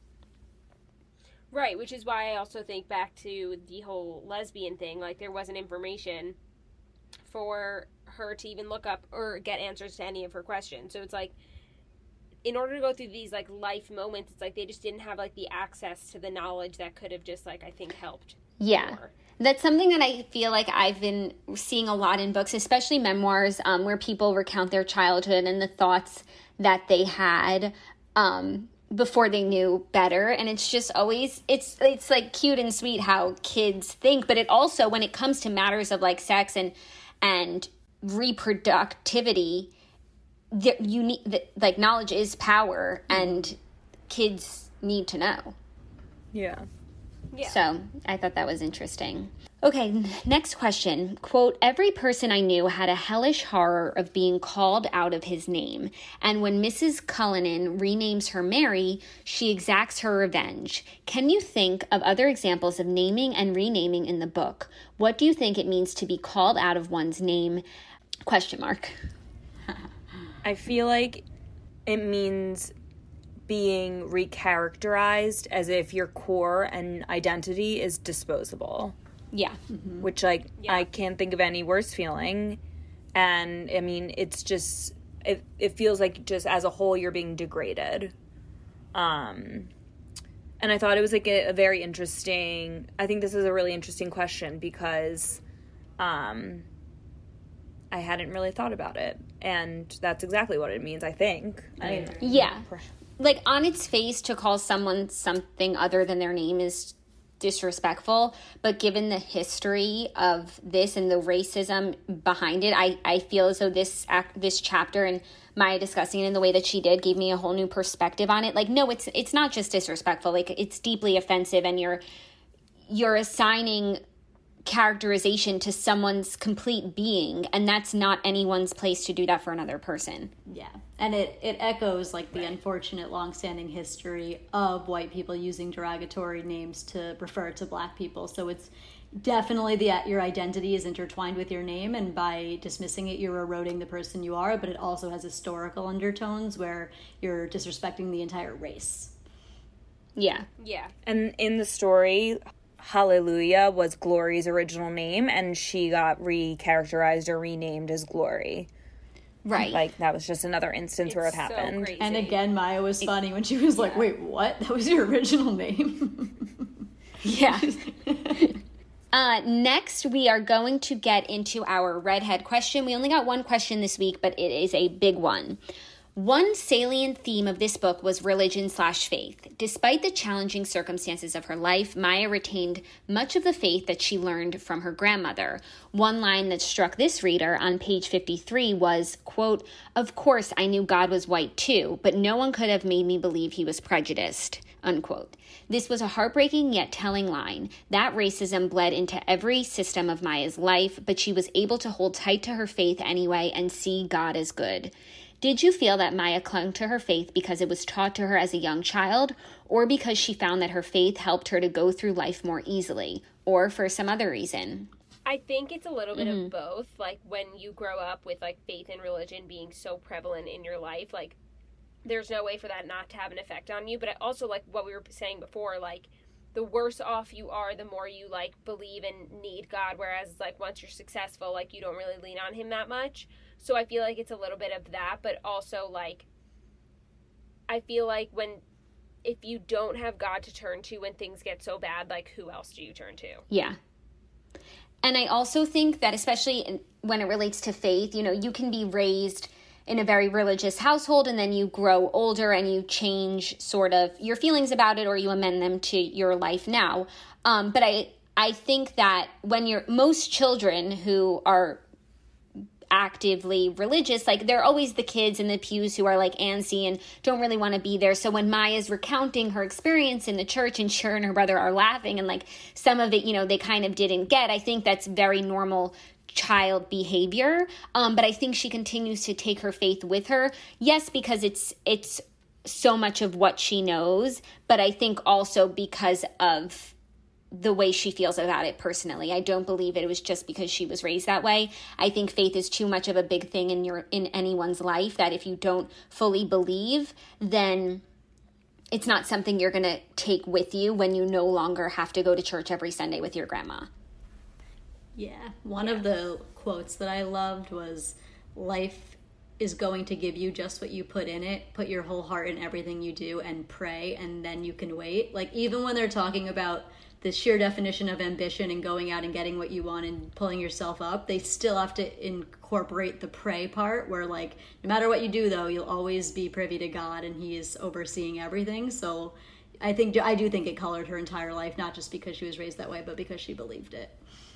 Right, which is why I also think back to the whole lesbian thing, like there wasn't information for her to even look up or get answers to any of her questions. So it's like, in order to go through these like life moments, it's like they just didn't have like the access to the knowledge that could have just like I think helped. Yeah. More. That's something that I feel like I've been seeing a lot in books, especially memoirs, um, where people recount their childhood and the thoughts that they had um, before they knew better. And it's just always, it's it's like cute and sweet how kids think, but it also, when it comes to matters of like sex and and reproductivity, you need, like, knowledge is power, and kids need to know. Yeah. Yeah. So I thought that was interesting. Okay, next question. Quote, every person I knew had a hellish horror of being called out of his name. And when Missus Cullinan renames her Mary, she exacts her revenge. Can you think of other examples of naming and renaming in the book? What do you think it means to be called out of one's name? Question mark. I feel like it means being recharacterized as if your core and identity is disposable. Yeah. Mm-hmm. Which, like, yeah. I can't think of any worse feeling. And, I mean, it's just, it, it feels like just as a whole you're being degraded. Um, and I thought it was, like, a, a very interesting, I think this is a really interesting question because, um... I hadn't really thought about it, and that's exactly what it means, I think. I mean, yeah. Like, on its face, to call someone something other than their name is disrespectful, but given the history of this and the racism behind it, I, I feel as though this act, this chapter and Maya discussing it in the way that she did gave me a whole new perspective on it. Like, no, it's it's not just disrespectful. Like, it's deeply offensive, and you're you're assigning characterization to someone's complete being, and that's not anyone's place to do that for another person. Yeah, and it it echoes like the unfortunate longstanding history of white people using derogatory names to refer to black people. So it's definitely the your identity is intertwined with your name, and by dismissing it you're eroding the person you are, but it also has historical undertones where you're disrespecting the entire race. Yeah. Yeah. And in the story, Hallelujah was Glory's original name, and she got recharacterized or renamed as Glory. Right. Like, that was just another instance it's where it happened. So and again, Maya was funny when she was like, wait, what? That was your original name? Yeah. uh, next, we are going to get into our redhead question. We only got one question this week, but it is a big one. One salient theme of this book was religion slash faith. Despite the challenging circumstances of her life, Maya retained much of the faith that she learned from her grandmother. One line that struck this reader on page fifty-three was, quote, "Of course I knew God was white too, but no one could have made me believe he was prejudiced," unquote. This was a heartbreaking yet telling line. That racism bled into every system of Maya's life, but she was able to hold tight to her faith anyway and see God as good. Did you feel that Maya clung to her faith because it was taught to her as a young child, or because she found that her faith helped her to go through life more easily, or for some other reason? I think it's a little bit mm-hmm. of both. Like, when you grow up with, like, faith and religion being so prevalent in your life, like, there's no way for that not to have an effect on you. But I also, like what we were saying before, like, the worse off you are, the more you, like, believe and need God, whereas, like, once you're successful, like, you don't really lean on him that much. So I feel like it's a little bit of that, but also, like, I feel like when, if you don't have God to turn to when things get so bad, like, who else do you turn to? Yeah. And I also think that especially in, when it relates to faith, you know, you can be raised in a very religious household and then you grow older and you change sort of your feelings about it or you amend them to your life now. Um, but I, I think that when you're, most children who are actively religious, like they're always the kids in the pews who are like antsy and don't really want to be there. So when Maya's recounting her experience in the church and she and her brother are laughing and like some of it, you know, they kind of didn't get, I think that's very normal child behavior. Um, but I think she continues to take her faith with her. Yes, because it's, it's so much of what she knows, but I think also because of the way she feels about it personally. I don't believe it was just because she was raised that way. I think faith is too much of a big thing in your in anyone's life that if you don't fully believe, then it's not something you're going to take with you when you no longer have to go to church every Sunday with your grandma. Yeah. One yeah. of the quotes that I loved was, life is going to give you just what you put in it. Put your whole heart in everything you do and pray, and then you can wait. Like, even when they're talking about the sheer definition of ambition and going out and getting what you want and pulling yourself up, they still have to incorporate the pray part where, like, no matter what you do, though, you'll always be privy to God and he is overseeing everything. So I think, I do think it colored her entire life, not just because she was raised that way, but because she believed it.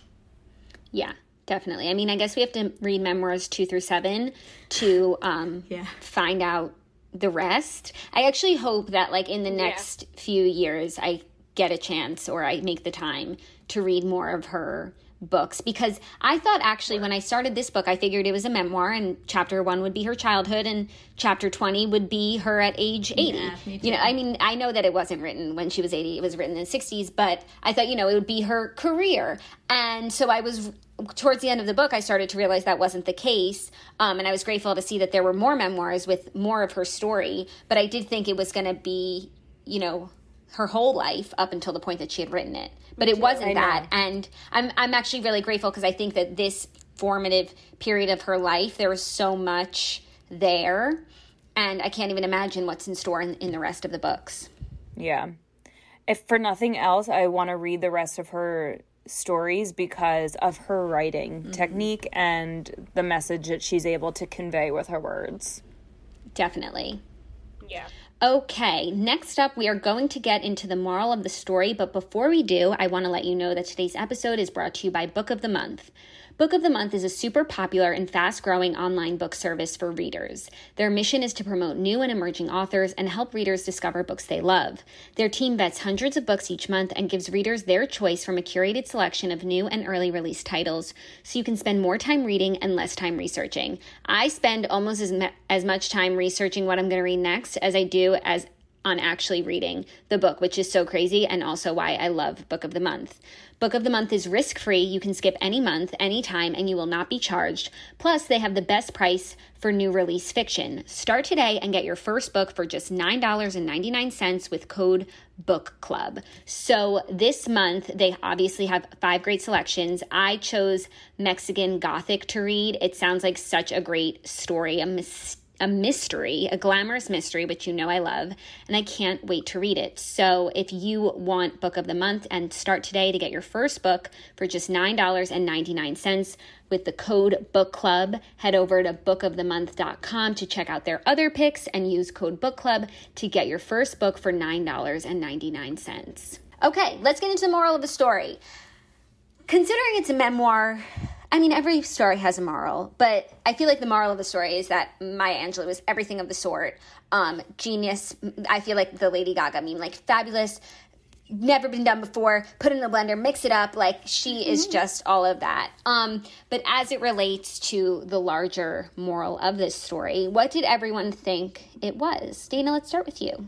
Yeah, definitely. I mean, I guess we have to read memoirs two through seven to um, yeah. find out the rest. I actually hope that, like, in the next yeah. few years, I get a chance or I make the time to read more of her books, because I thought actually when I started this book, I figured it was a memoir and chapter one would be her childhood and chapter twenty would be her at age eighty. Yeah, me too. You know, I mean, I know that it wasn't written when she was eighty, it was written in the sixties, but I thought, you know, it would be her career. And so I was, towards the end of the book, I started to realize that wasn't the case. Um, and I was grateful to see that there were more memoirs with more of her story, but I did think it was going to be, you know, her whole life up until the point that she had written it. But it wasn't that. And I'm I'm actually really grateful because I think that this formative period of her life, there was so much there. And I can't even imagine what's in store in, in the rest of the books. Yeah. If for nothing else, I want to read the rest of her stories because of her writing mm-hmm. technique and the message that she's able to convey with her words. Definitely. Yeah. Okay, next up, we are going to get into the moral of the story, but before we do, I want to let you know that today's episode is brought to you by Book of the Month. Book of the Month is a super popular and fast-growing online book service for readers. Their mission is to promote new and emerging authors and help readers discover books they love. Their team vets hundreds of books each month and gives readers their choice from a curated selection of new and early release titles, so you can spend more time reading and less time researching. I spend almost as, me- as much time researching what I'm going to read next as I do as on actually reading the book, which is so crazy and also why I love Book of the Month. Book of the Month is risk-free. You can skip any month, anytime, and you will not be charged. Plus, they have the best price for new release fiction. Start today and get your first book for just nine dollars and ninety-nine cents with code BOOKCLUB. So this month, they obviously have five great selections. I chose Mexican Gothic to read. It sounds like such a great story, a mistake. a mystery, a glamorous mystery, which you know I love, and I can't wait to read it. So if you want Book of the Month and start today to get your first book for just nine dollars and ninety-nine cents with the code BOOKCLUB, head over to book of the month dot com to check out their other picks and use code BOOKCLUB to get your first book for nine dollars and ninety-nine cents. Okay, let's get into the moral of the story. Considering it's a memoir, I mean, every story has a moral, but I feel like the moral of the story is that Maya Angelou was everything of the sort. Um, genius. I feel like the Lady Gaga meme, like fabulous, never been done before, put in the blender, mix it up. Like she is just all of that. Um, but as it relates to the larger moral of this story, what did everyone think it was? Dana, let's start with you.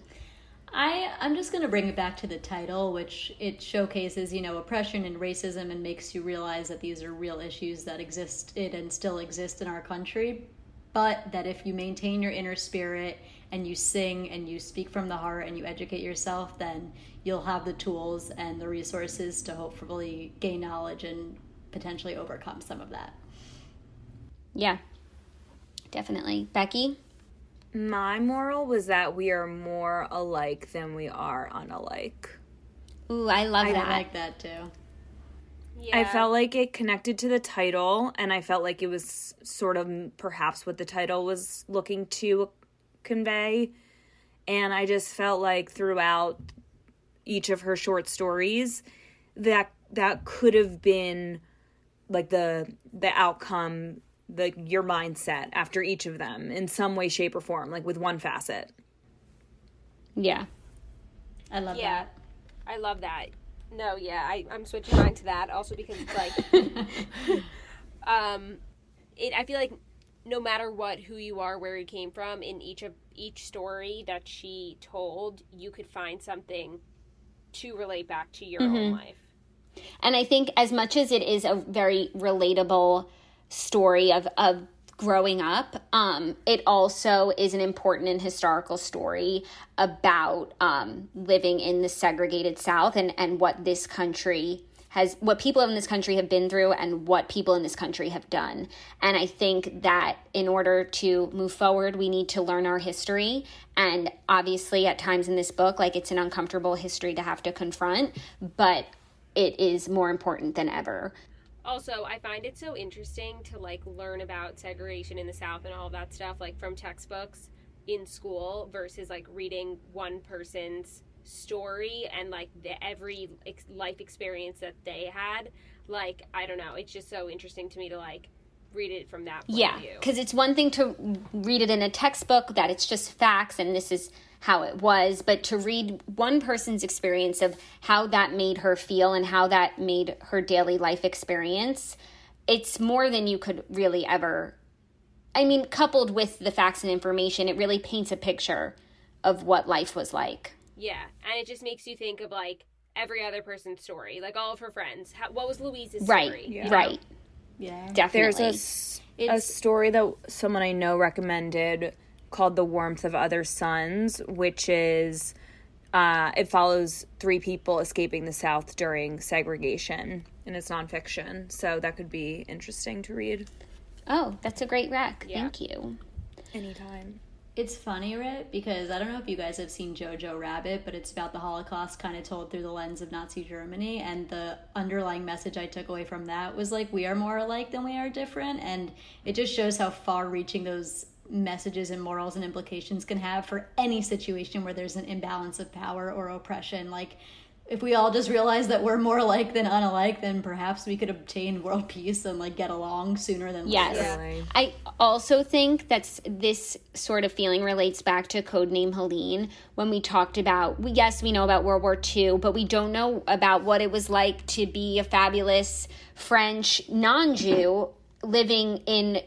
I, I'm just going to bring it back to the title, which it showcases, you know, oppression and racism and makes you realize that these are real issues that existed and still exist in our country, but that if you maintain your inner spirit and you sing and you speak from the heart and you educate yourself, then you'll have the tools and the resources to hopefully gain knowledge and potentially overcome some of that. Yeah, definitely. Becky? My moral was that we are more alike than we are unalike. Ooh, I love I that. like that too. Yeah. I felt like it connected to the title, and I felt like it was sort of perhaps what the title was looking to convey. And I just felt like throughout each of her short stories, that that could have been like the the outcome, the your mindset after each of them in some way, shape, or form, like with one facet. Yeah. I love Yeah. that. I love that. No, yeah, I, I'm switching mine to that also because it's like, um, it. I feel like no matter what, who you are, where you came from, in each of each story that she told, you could find something to relate back to your Mm-hmm. own life. And I think as much as it is a very relatable story of, of growing up, um, it also is an important and historical story about um, living in the segregated South and, and what this country has, what people in this country have been through and what people in this country have done. And I think that in order to move forward, we need to learn our history. And obviously at times in this book, like it's an uncomfortable history to have to confront, but it is more important than ever. Also, I find it so interesting to like learn about segregation in the South and all of that stuff, like from textbooks in school versus like reading one person's story and like the every ex- life experience that they had. Like, I don't know, it's just so interesting to me to like read it from that point yeah, of view. because it's one thing to read it in a textbook that it's just facts and this is how it was, but to read one person's experience of how that made her feel and how that made her daily life experience, it's more than you could really ever, I mean, coupled with the facts and information, it really paints a picture of what life was like. Yeah, and it just makes you think of like every other person's story, like all of her friends. How, what was Louise's Right, story? Yeah. right. Yeah. Definitely. There's a, s- a It's- story that someone I know recommended called The Warmth of Other Suns, which is, uh, it follows three people escaping the South during segregation, and it's nonfiction, so that could be interesting to read. Oh, that's a great rec. Yeah. Thank you. Anytime. It's funny, right? Because I don't know if you guys have seen Jojo Rabbit, but it's about the Holocaust kind of told through the lens of Nazi Germany. And the underlying message I took away from that was like, we are more alike than we are different. And it just shows how far reaching those messages and morals and implications can have for any situation where there's an imbalance of power or oppression. Like, if we all just realize that we're more alike than unalike, then perhaps we could obtain world peace and like get along sooner than Yes. later. Really. I also think that's this sort of feeling relates back to Codename Helene when we talked about, we, yes, we know about World War Two, but we don't know about what it was like to be a fabulous French non-Jew living in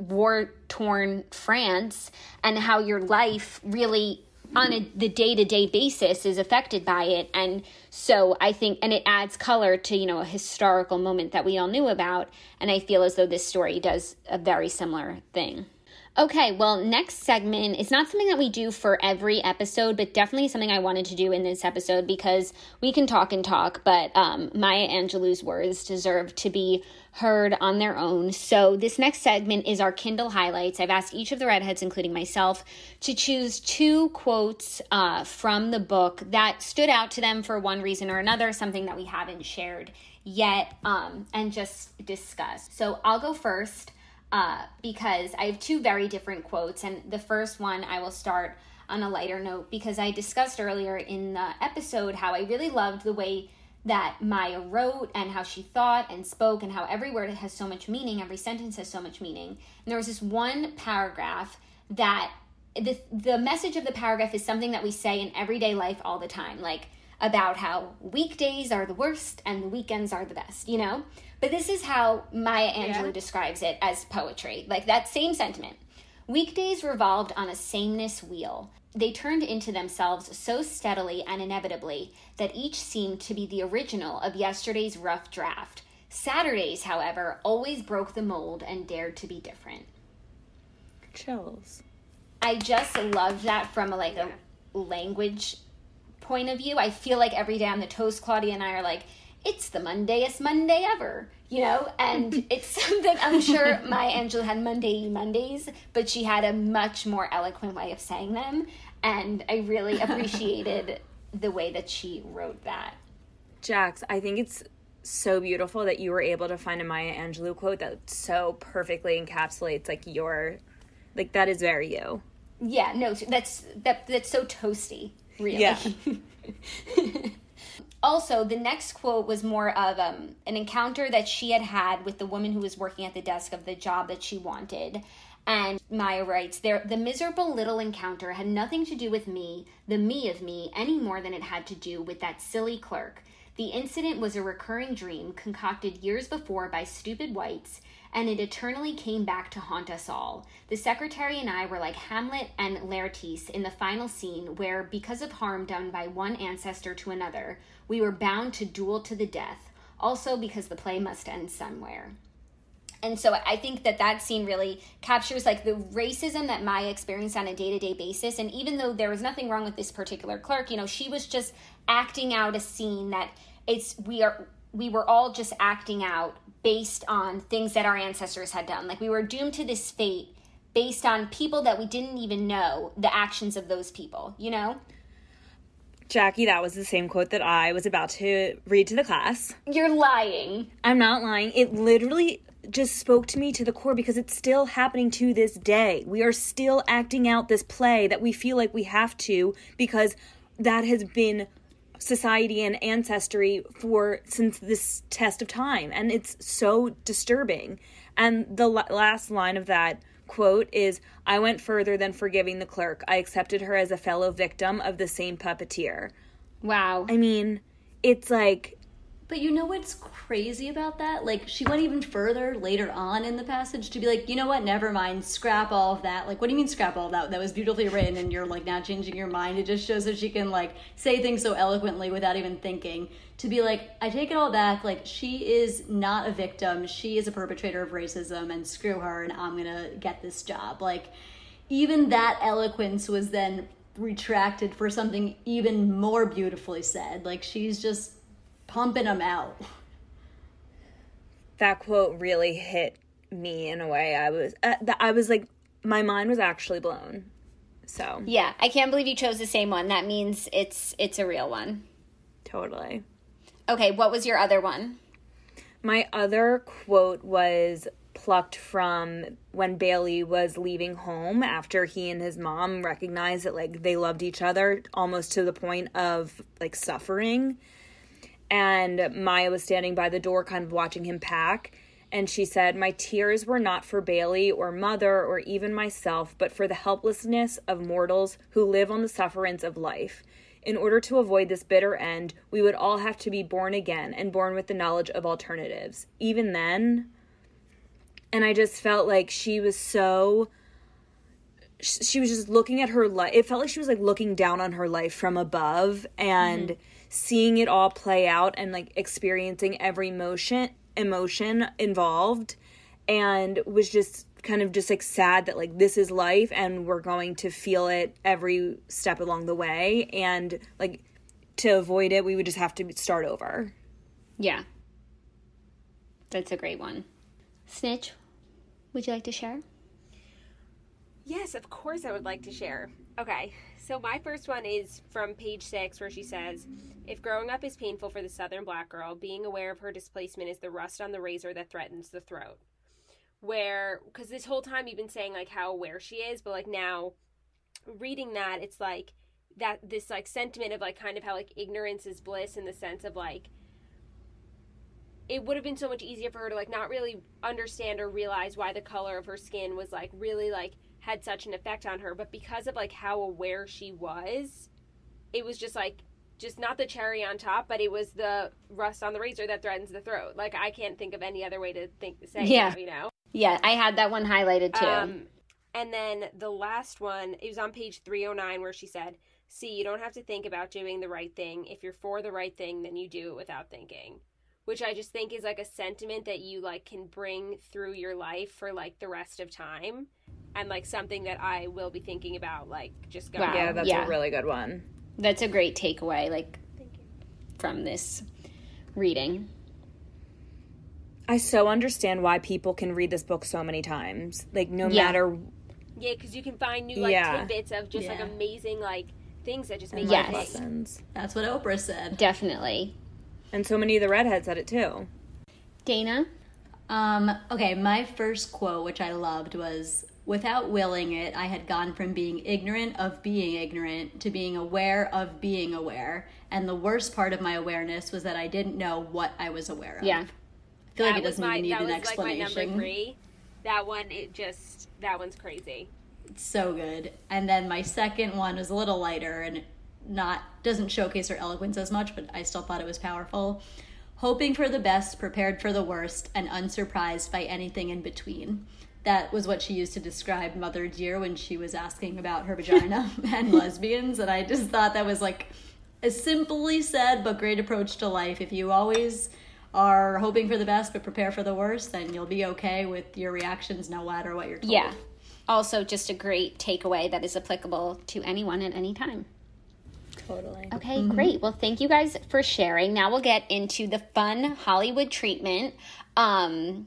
war-torn France and how your life really on a, the day-to-day basis is affected by it. And so I think, and it adds color to, you know, a historical moment that we all knew about. And I feel as though this story does a very similar thing. Okay, well, next segment is not something that we do for every episode, but definitely something I wanted to do in this episode because we can talk and talk, but um, Maya Angelou's words deserve to be heard on their own. So this next segment is our Kindle highlights. I've asked each of the redheads, including myself, to choose two quotes uh, from the book that stood out to them for one reason or another, something that we haven't shared yet, um, and just discuss. So I'll go first. Uh, because I have two very different quotes, and the first one I will start on a lighter note because I discussed earlier in the episode how I really loved the way that Maya wrote and how she thought and spoke and how every word has so much meaning, every sentence has so much meaning. And there was this one paragraph that the the message of the paragraph is something that we say in everyday life all the time, like about how weekdays are the worst and the weekends are the best, you know? But this is how Maya Angelou yeah. describes it as poetry, like that same sentiment. Weekdays revolved on a sameness wheel. They turned into themselves so steadily and inevitably that each seemed to be the original of yesterday's rough draft. Saturdays, however, always broke the mold and dared to be different. Chills. I just love that from a, like yeah. a language point of view. I feel like every day on the toast, Claudia and I are like, it's the Mondayest Monday ever, You know, and it's something I'm sure Maya Angelou had Monday Mondays, but she had a much more eloquent way of saying them. And I really appreciated the way that she wrote that. Jax, I think it's so beautiful that you were able to find a Maya Angelou quote that so perfectly encapsulates like your, like that is very you. Yeah, no, that's that that's so toasty, really. Yeah. Also, the next quote was more of um, an encounter that she had had with the woman who was working at the desk of the job that she wanted. And Maya writes, there, the miserable little encounter had nothing to do with me, the me of me, any more than it had to do with that silly clerk. The incident was a recurring dream concocted years before by stupid whites, and it eternally came back to haunt us all. The secretary and I were like Hamlet and Laertes in the final scene where, because of harm done by one ancestor to another, we were bound to duel to the death, also because the play must end somewhere. And so I think that that scene really captures like the racism that Maya experienced on a day-to-day basis. And even though there was nothing wrong with this particular clerk, you know, she was just acting out a scene that it's we are we were all just acting out based on things that our ancestors had done. Like we were doomed to this fate based on people that we didn't even know the actions of those people, you know? Jackie, that was the same quote that I was about to read to the class. You're lying. I'm not lying. It literally just spoke to me to the core because it's still happening to this day. We are still acting out this play that we feel like we have to because that has been society and ancestry for since this test of time, and it's so disturbing. And the l- last line of that quote is, I went further than forgiving the clerk. I accepted her as a fellow victim of the same puppeteer. Wow. I mean, it's like... But you know what's crazy about that? Like, she went even further later on in the passage to be like, you know what, never mind, scrap all of that. Like, what do you mean scrap all of that? That was beautifully written and you're, like, now changing your mind. It just shows that she can, like, say things so eloquently without even thinking. To be like, I take it all back. Like, she is not a victim. She is a perpetrator of racism, and screw her, and I'm gonna get this job. Like, even that eloquence was then retracted for something even more beautifully said. Like, she's just pumping them out. That quote really hit me in a way. I was, uh, I was like, my mind was actually blown. So yeah, I can't believe you chose the same one. That means it's it's a real one. Totally. Okay, what was your other one? My other quote was plucked from when Bailey was leaving home after he and his mom recognized that like they loved each other almost to the point of like suffering. And Maya was standing by the door kind of watching him pack. And she said, my tears were not for Bailey or mother or even myself, but for the helplessness of mortals who live on the sufferance of life. In order to avoid this bitter end, we would all have to be born again and born with the knowledge of alternatives. Even then, and I just felt like she was so, she was just looking at her life. It felt like she was like looking down on her life from above and mm-hmm. seeing it all play out and like experiencing every emotion emotion involved, and was just kind of just like sad that like this is life and we're going to feel it every step along the way, and like to avoid it we would just have to start over. Yeah, that's a great one. Snitch, would you like to share? Yes, of course I would like to share. Okay, so my first one is from page six, where she says, if growing up is painful for the Southern black girl, being aware of her displacement is the rust on the razor that threatens the throat. Where, because this whole time you've been saying, like, how aware she is, but, like, now, reading that, it's, like, that, this, like, sentiment of, like, kind of how, like, ignorance is bliss, in the sense of, like, it would have been so much easier for her to, like, not really understand or realize why the color of her skin was, like, really, like, had such an effect on her, but because of like how aware she was, it was just like just not the cherry on top, but it was the rust on the razor that threatens the throat. Like I can't think of any other way to think say yeah. it, you know. Yeah, I had that one highlighted too. Um, and then the last one, it was on page three oh nine, where she said, "See, you don't have to think about doing the right thing. If you're for the right thing, then you do it without thinking." Which I just think is like a sentiment that you like can bring through your life for like the rest of time. And, like, something that I will be thinking about, like, just going. Wow. Yeah, that's yeah. a really good one. That's a great takeaway, like, from this reading. I so understand why people can read this book so many times. Like, no yeah. matter... Yeah, because you can find new, like, yeah. tidbits of just, yeah. like, amazing, like, things that just make yes. you lessons. That's what Oprah said. Definitely. And so many of the redheads said it, too. Dana? Um, okay, my first quote, which I loved, was, without willing it, I had gone from being ignorant of being ignorant to being aware of being aware. And the worst part of my awareness was that I didn't know what I was aware of. Yeah. I feel that like it doesn't my, even need that an was explanation. Like my number three. That one, it just, that one's crazy. It's so good. And then my second one was a little lighter and not doesn't showcase her eloquence as much, but I still thought it was powerful. Hoping for the best, prepared for the worst, and unsurprised by anything in between. That was what she used to describe Mother Dear when she was asking about her vagina and lesbians. And I just thought that was like a simply said but great approach to life. If you always are hoping for the best but prepare for the worst, then you'll be okay with your reactions no matter what you're told. Yeah. Also just a great takeaway that is applicable to anyone at any time. Totally. Okay, Mm-hmm. great. Well, thank you guys for sharing. Now we'll get into the fun Hollywood treatment. Um,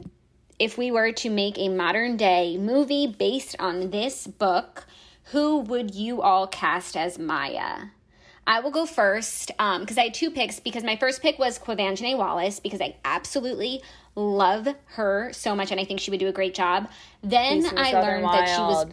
if we were to make a modern day movie based on this book, who would you all cast as Maya? I will go first because um, I had two picks because my first pick was Quvenzhané Wallis because I absolutely love her so much and I think she would do a great job. Then I learned Wild. that she was,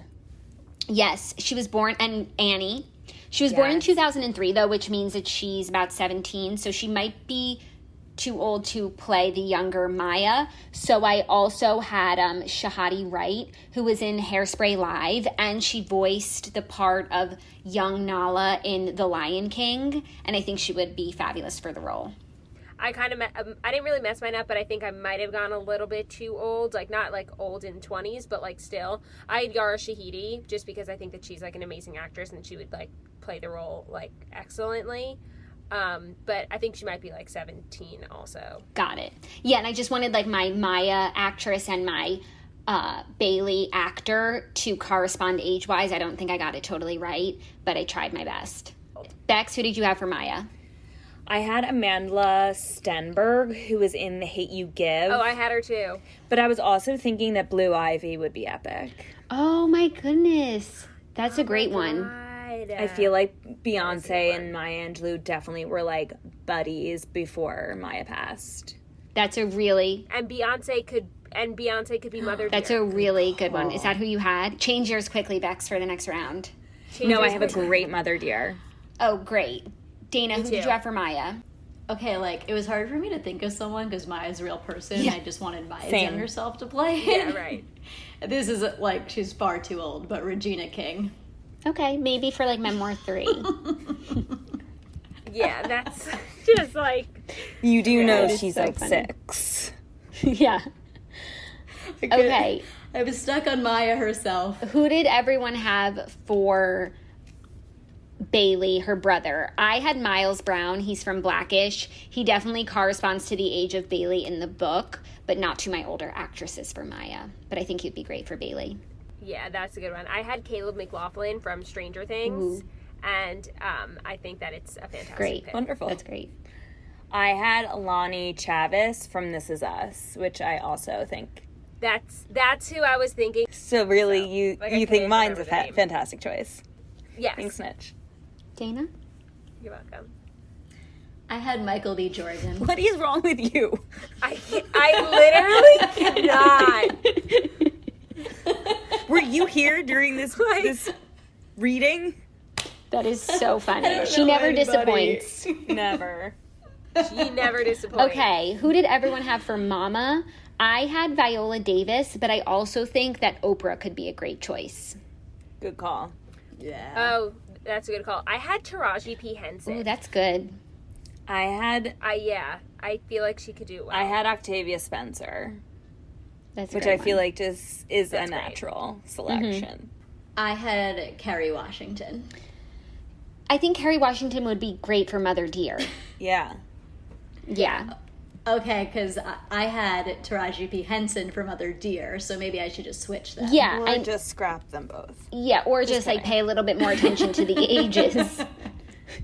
yes, she was born, and Annie. She was yes. born in two thousand three, though, which means that she's about seventeen, so she might be too old to play the younger Maya. So I also had um, Shahadi Wright, who was in Hairspray Live, and she voiced the part of young Nala in The Lion King, and I think she would be fabulous for the role. I kind of, me- um, I didn't really mess mine up, but I think I might have gone a little bit too old, like not like old in twenties, but like still. I had Yara Shahidi just because I think that she's like an amazing actress and she would like play the role like excellently. Um, but I think she might be like seventeen also. Got it. Yeah, and I just wanted like my Maya actress and my uh, Bailey actor to correspond age-wise. I don't think I got it totally right, but I tried my best. Bex, who did you have for Maya? I had Amandla Stenberg, who was in The Hate U Give. Oh, I had her too. But I was also thinking that Blue Ivy would be epic. Oh my goodness. That's oh a great one. I feel like Beyonce and Maya Angelou definitely were like buddies before Maya passed. That's a really... And Beyonce could... And Beyonce could be Mother Dear. That's a really good one. Is that who you had? Change yours quickly, Bex, for the next round. Change no, I have a great Mother Dear. Oh, great. Dana, Me who too. did you have for Maya? Okay, like, it was hard for me to think of someone because Maya's a real person. Yeah. I just wanted Maya's Same. younger self to play it. Yeah, right. This is, like, she's far too old, but Regina King. Okay, maybe for, like, Memoir three. Yeah, that's just, like... You do yeah, know she's, so like, funny. six. Yeah. Okay. I was stuck on Maya herself. Who did everyone have for Bailey, her brother? I had Miles Brown. He's from Blackish. He definitely corresponds to the age of Bailey in the book, but not to my older actresses for Maya. But I think he'd be great for Bailey. Yeah, that's a good one. I had Caleb McLaughlin from Stranger Things, Ooh. and um, I think that it's a fantastic great. pick. Wonderful. That's great. I had Lonnie Chavis from This Is Us, which I also think... That's that's who I was thinking. So really, so, you like, you think mine's a fa- fantastic choice. Yes. Thanks, Snitch. Dana? You're welcome. I had Michael B. Jordan. What is wrong with you? I, I literally cannot. Were you here during this this reading? That is so funny. She never anybody. disappoints. Never. She never disappoints. Okay, who did everyone have for Mama? I had Viola Davis, but I also think that Oprah could be a great choice. Good call. Yeah. Oh, that's a good call. I had Taraji P. Henson. Oh, that's good. I had I yeah. I feel like she could do it well. I had Octavia Spencer, That's a which great I feel one. like just is That's a great. natural selection. Mm-hmm. I had Kerry Washington. I think Kerry Washington would be great for Mother Dear. Yeah. Yeah. Okay, because I had Taraji P. Henson for Mother Dear, so maybe I should just switch that. Yeah. Or I, just scrap them both. yeah, or just, Just like kidding. pay a little bit more attention to the ages.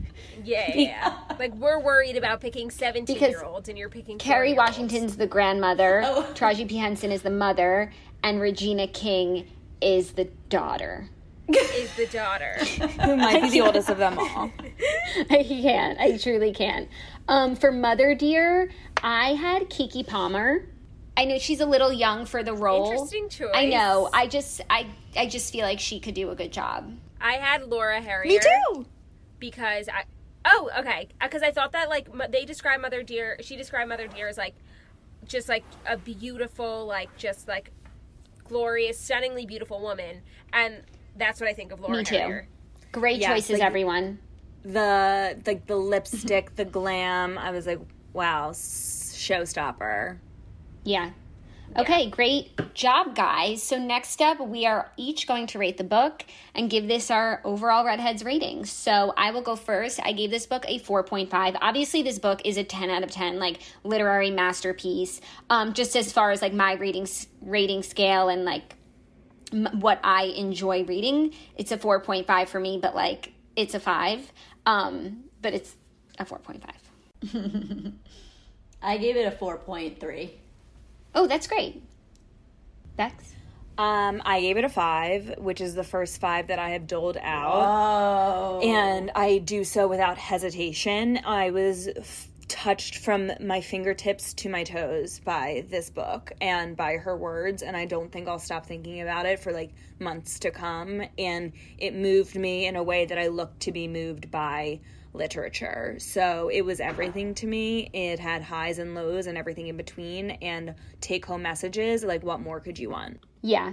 Yeah, yeah, yeah. Like, we're worried about picking seventeen-year-olds, and you're picking Kerry Washington's the grandmother, Oh. Taraji P. Henson is the mother, and Regina King is the daughter. Is the daughter. Who might be the oldest of them all. I can't. I truly can't. Um, for Mother Dear, I had Keke Palmer. I know she's a little young for the role. Interesting choice. I know. I just, I, I just feel like she could do a good job. I had Laura Harrier. Me too. Because I, oh, okay. Because I thought that, like, they describe Mother Dear, she described Mother Dear as, like, just, like, a beautiful, like, just, like, glorious, stunningly beautiful woman. And that's what I think of Laura Me too. Harrier. Great Yes, choices, like- everyone. The like the lipstick, the glam. I was like, wow, s- showstopper. Yeah. Okay, great job, guys. So next up, we are each going to rate the book and give this our overall Redheads ratings. So I will go first. I gave this book a four point five. Obviously, this book is a ten out of ten, like, literary masterpiece. Um, just as far as, like, my rating, rating scale and, like, m- what I enjoy reading, it's a four point five for me, but, like, it's a five. Um, but it's a four point five. I gave it a four point three. Oh, that's great. Bex? Um, I gave it a five, which is the first five that I have doled out. Oh. And I do so without hesitation. I was f- touched from my fingertips to my toes by this book and by her words, and I don't think I'll stop thinking about it for, like, months to come. And it moved me in a way that I look to be moved by literature. So it was everything to me. It had highs and lows and everything in between, and take-home messages. Like, what more could you want? Yeah.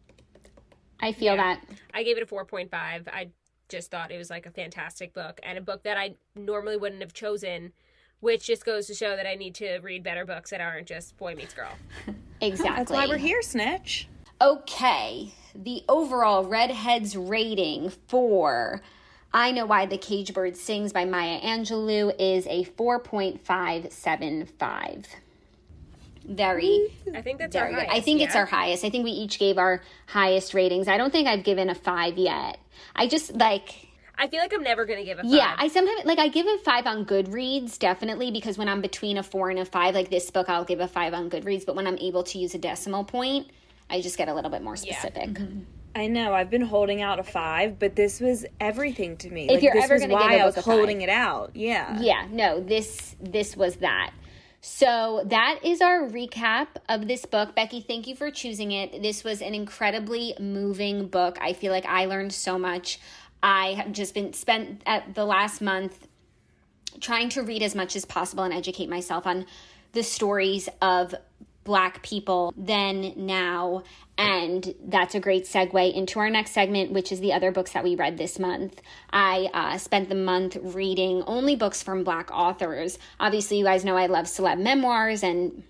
I feel Yeah. that. I gave it a four point five. I just thought it was, like, a fantastic book, and a book that I normally wouldn't have chosen, which just goes to show that I need to read better books that aren't just Boy Meets Girl. Exactly. That's why we're here, Snitch. Okay. The overall Redheads rating for I Know Why the Cage Bird Sings by Maya Angelou is a four point five seven five. Very, I think that's very our good. highest. I think it's yeah? our highest. I think we each gave our highest ratings. I don't think I've given a five yet. I just, like... I feel like I'm never going to give a five. Yeah, I sometimes, like, I give a five on Goodreads, definitely, because when I'm between a four and a five, like this book, I'll give a five on Goodreads, but when I'm able to use a decimal point, I just get a little bit more specific. Yeah. Mm-hmm. I know, I've been holding out a five, but this was everything to me. If like, you're this ever was gonna why give a I was book a five. holding it out. Yeah. Yeah, no, this this was that. So that is our recap of this book. Becky, thank you for choosing it. This was an incredibly moving book. I feel like I learned so much. I have just been spent at the last month trying to read as much as possible and educate myself on the stories of Black people then, now, and that's a great segue into our next segment, which is the other books that we read this month. I uh, spent the month reading only books from Black authors. Obviously, you guys know I love celeb memoirs and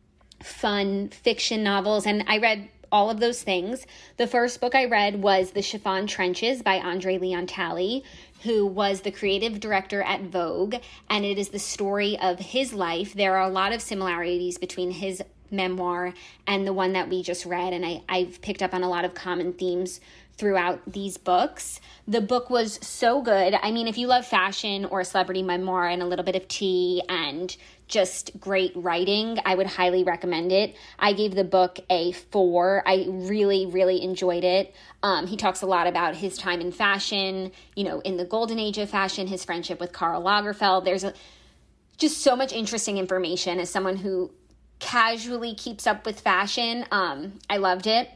fun fiction novels, and I read all of those things. The first book I read was The Chiffon Trenches by Andre Leon Talley, who was the creative director at Vogue, and it is the story of his life. There are a lot of similarities between his memoir and the one that we just read, and I, I've picked up on a lot of common themes throughout these books. The book was so good. I mean, if you love fashion or a celebrity memoir and a little bit of tea and just great writing, I would highly recommend it. I gave the book a four. I really, really enjoyed it. Um, he talks a lot about his time in fashion, you know, in the golden age of fashion, his friendship with Karl Lagerfeld. There's a, just so much interesting information as someone who casually keeps up with fashion. Um, I loved it,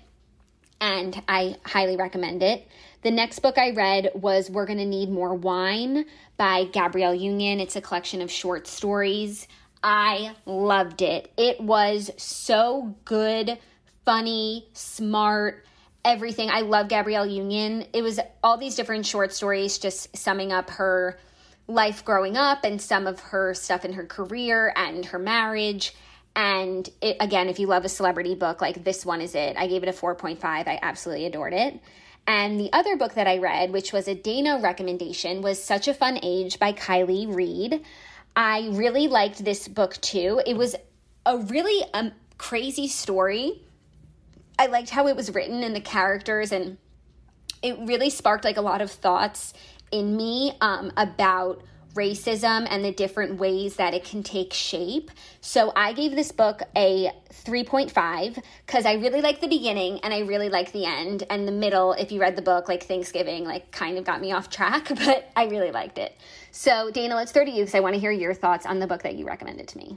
and I highly recommend it. The next book I read was We're Gonna Need More Wine by Gabrielle Union. It's a collection of short stories. I loved it. It was so good, funny, smart, everything. I love Gabrielle Union. It was all these different short stories just summing up her life growing up and some of her stuff in her career and her marriage. And it, again, if you love a celebrity book, like this one is it. I gave it a four point five. I absolutely adored it. And the other book that I read, which was a Dana recommendation, was Such a Fun Age by Kylie Reed. I really liked this book too. It was a really um, crazy story. I liked how it was written and the characters, and it really sparked like a lot of thoughts in me um, about racism and the different ways that it can take shape. So I gave this book a three point five because I really liked the beginning and I really liked the end. And the middle, if you read the book, like Thanksgiving, like kind of got me off track, but I really liked it. So Dana, let's throw to you because I want to hear your thoughts on the book that you recommended to me.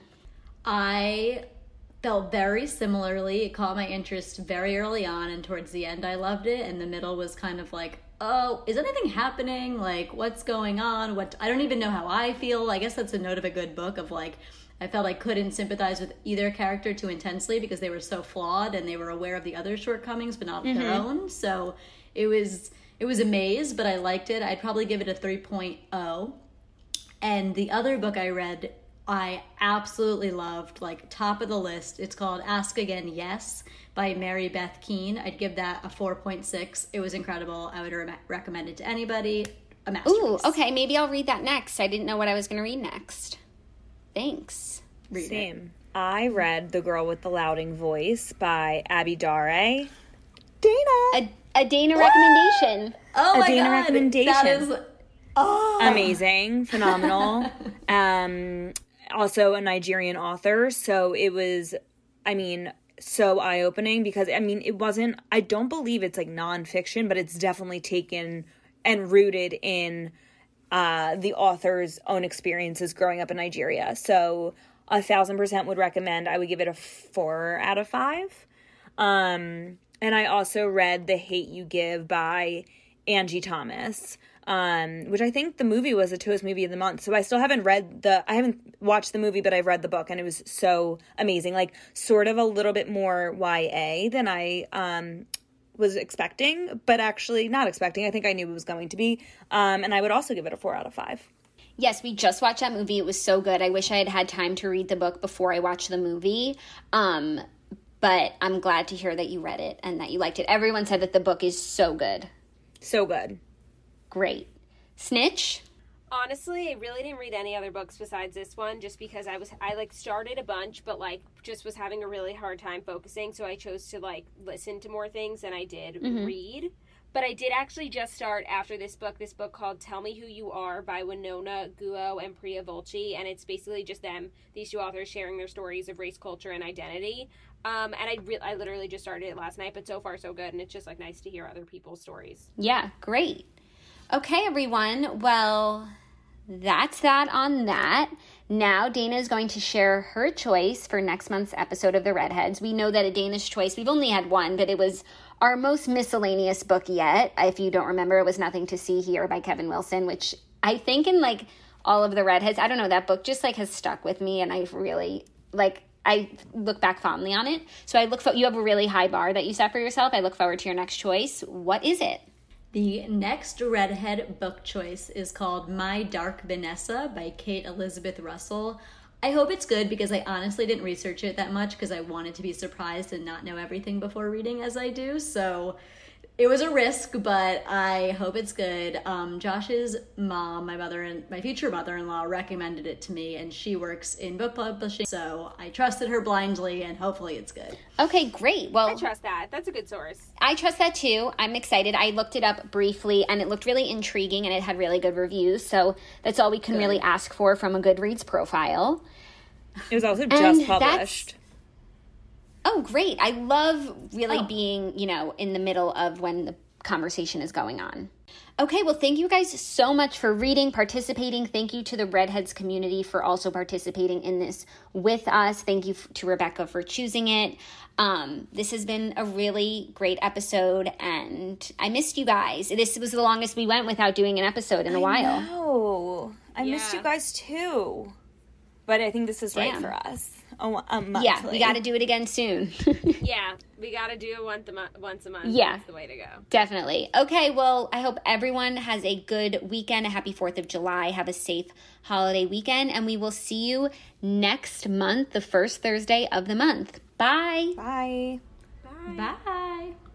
I felt very similarly. It caught my interest very early on, and towards the end I loved it, and the middle was kind of like, oh, is anything happening? Like, what's going on? What I don't even know how I feel. I guess that's a note of a good book of like, I felt I couldn't sympathize with either character too intensely because they were so flawed and they were aware of the other shortcomings but not mm-hmm. their own. So it was it was a maze, but I liked it. I'd probably give it a three point oh. And the other book I read, I absolutely loved, like top of the list. It's called Ask Again, Yes by Mary Beth Keane. I'd give that a four point six. It was incredible. I would re- recommend it to anybody. A masterpiece. Ooh, okay. Maybe I'll read that next. I didn't know what I was going to read next. Thanks. Read Same. It. I read The Girl with the Louding Voice by Abby Dare. Dana! A, a Dana recommendation. Oh my a Dana God. recommendation. That is... Oh. Amazing. Phenomenal. um, also a Nigerian author. So it was, I mean... so eye-opening because, I mean, it wasn't, I don't believe it's like nonfiction, but it's definitely taken and rooted in uh, the author's own experiences growing up in Nigeria. So a thousand percent would recommend. I would give it a four out of five. Um, and I also read The Hate U Give by Angie Thomas. Um, which I think the movie was a Toast Movie of the Month. So I still haven't read the, I haven't watched the movie, but I've read the book and it was so amazing. Like sort of a little bit more Y A than I, um, was expecting, but actually not expecting. I think I knew it was going to be. Um, and I would also give it a four out of five. Yes, we just watched that movie. It was so good. I wish I had had time to read the book before I watched the movie. Um, but I'm glad to hear that you read it and that you liked it. Everyone said that the book is so good. So good. Great. Snitch? Honestly, I really didn't read any other books besides this one just because I was, I like started a bunch, but like just was having a really hard time focusing. So I chose to like listen to more things than I did mm-hmm. read. But I did actually just start after this book, this book called Tell Me Who You Are by Winona Guo and Priya Volchi. And it's basically just them, these two authors sharing their stories of race, culture, and identity. Um, and I, re- I literally just started it last night, but so far so good. And it's just like nice to hear other people's stories. Yeah, great. Okay, everyone. Well, that's that on that. Now Dana is going to share her choice for next month's episode of The Redheads. We know that a Dana's choice, we've only had one, but it was our most miscellaneous book yet. If you don't remember, it was Nothing to See Here by Kevin Wilson, which I think in like all of the Redheads, I don't know, that book just like has stuck with me and I've really like, I look back fondly on it. So I look for, you have a really high bar that you set for yourself. I look forward to your next choice. What is it? The next Redhead book choice is called My Dark Vanessa by Kate Elizabeth Russell. I hope it's good because I honestly didn't research it that much because I wanted to be surprised and not know everything before reading as I do. So it was a risk, but I hope it's good. Um, Josh's mom, my mother and my future mother-in-law, recommended it to me, and she works in book publishing, so I trusted her blindly, and hopefully it's good. Okay, great. Well, I trust that. That's a good source. I trust that too. I'm excited. I looked it up briefly, and it looked really intriguing, and it had really good reviews. So that's all we can good. really ask for from a Goodreads profile. It was also just published. Oh, great. I love really oh. being, you know, in the middle of when the conversation is going on. Okay, well, thank you guys so much for reading, participating. Thank you to the Redheads community for also participating in this with us. Thank you to Rebecca for choosing it. Um, this has been a really great episode, and I missed you guys. This was the longest we went without doing an episode in a I while. know. I yeah. missed you guys too. But I think this is Damn. right for us. Oh, um, yeah, we got to do it again soon. yeah, we got to do it once a month. Once a month. Yeah, that's the way to go. Definitely. Okay, well, I hope everyone has a good weekend. A happy fourth of July. Have a safe holiday weekend, and we will see you next month, the first Thursday of the month. Bye. Bye. Bye. Bye.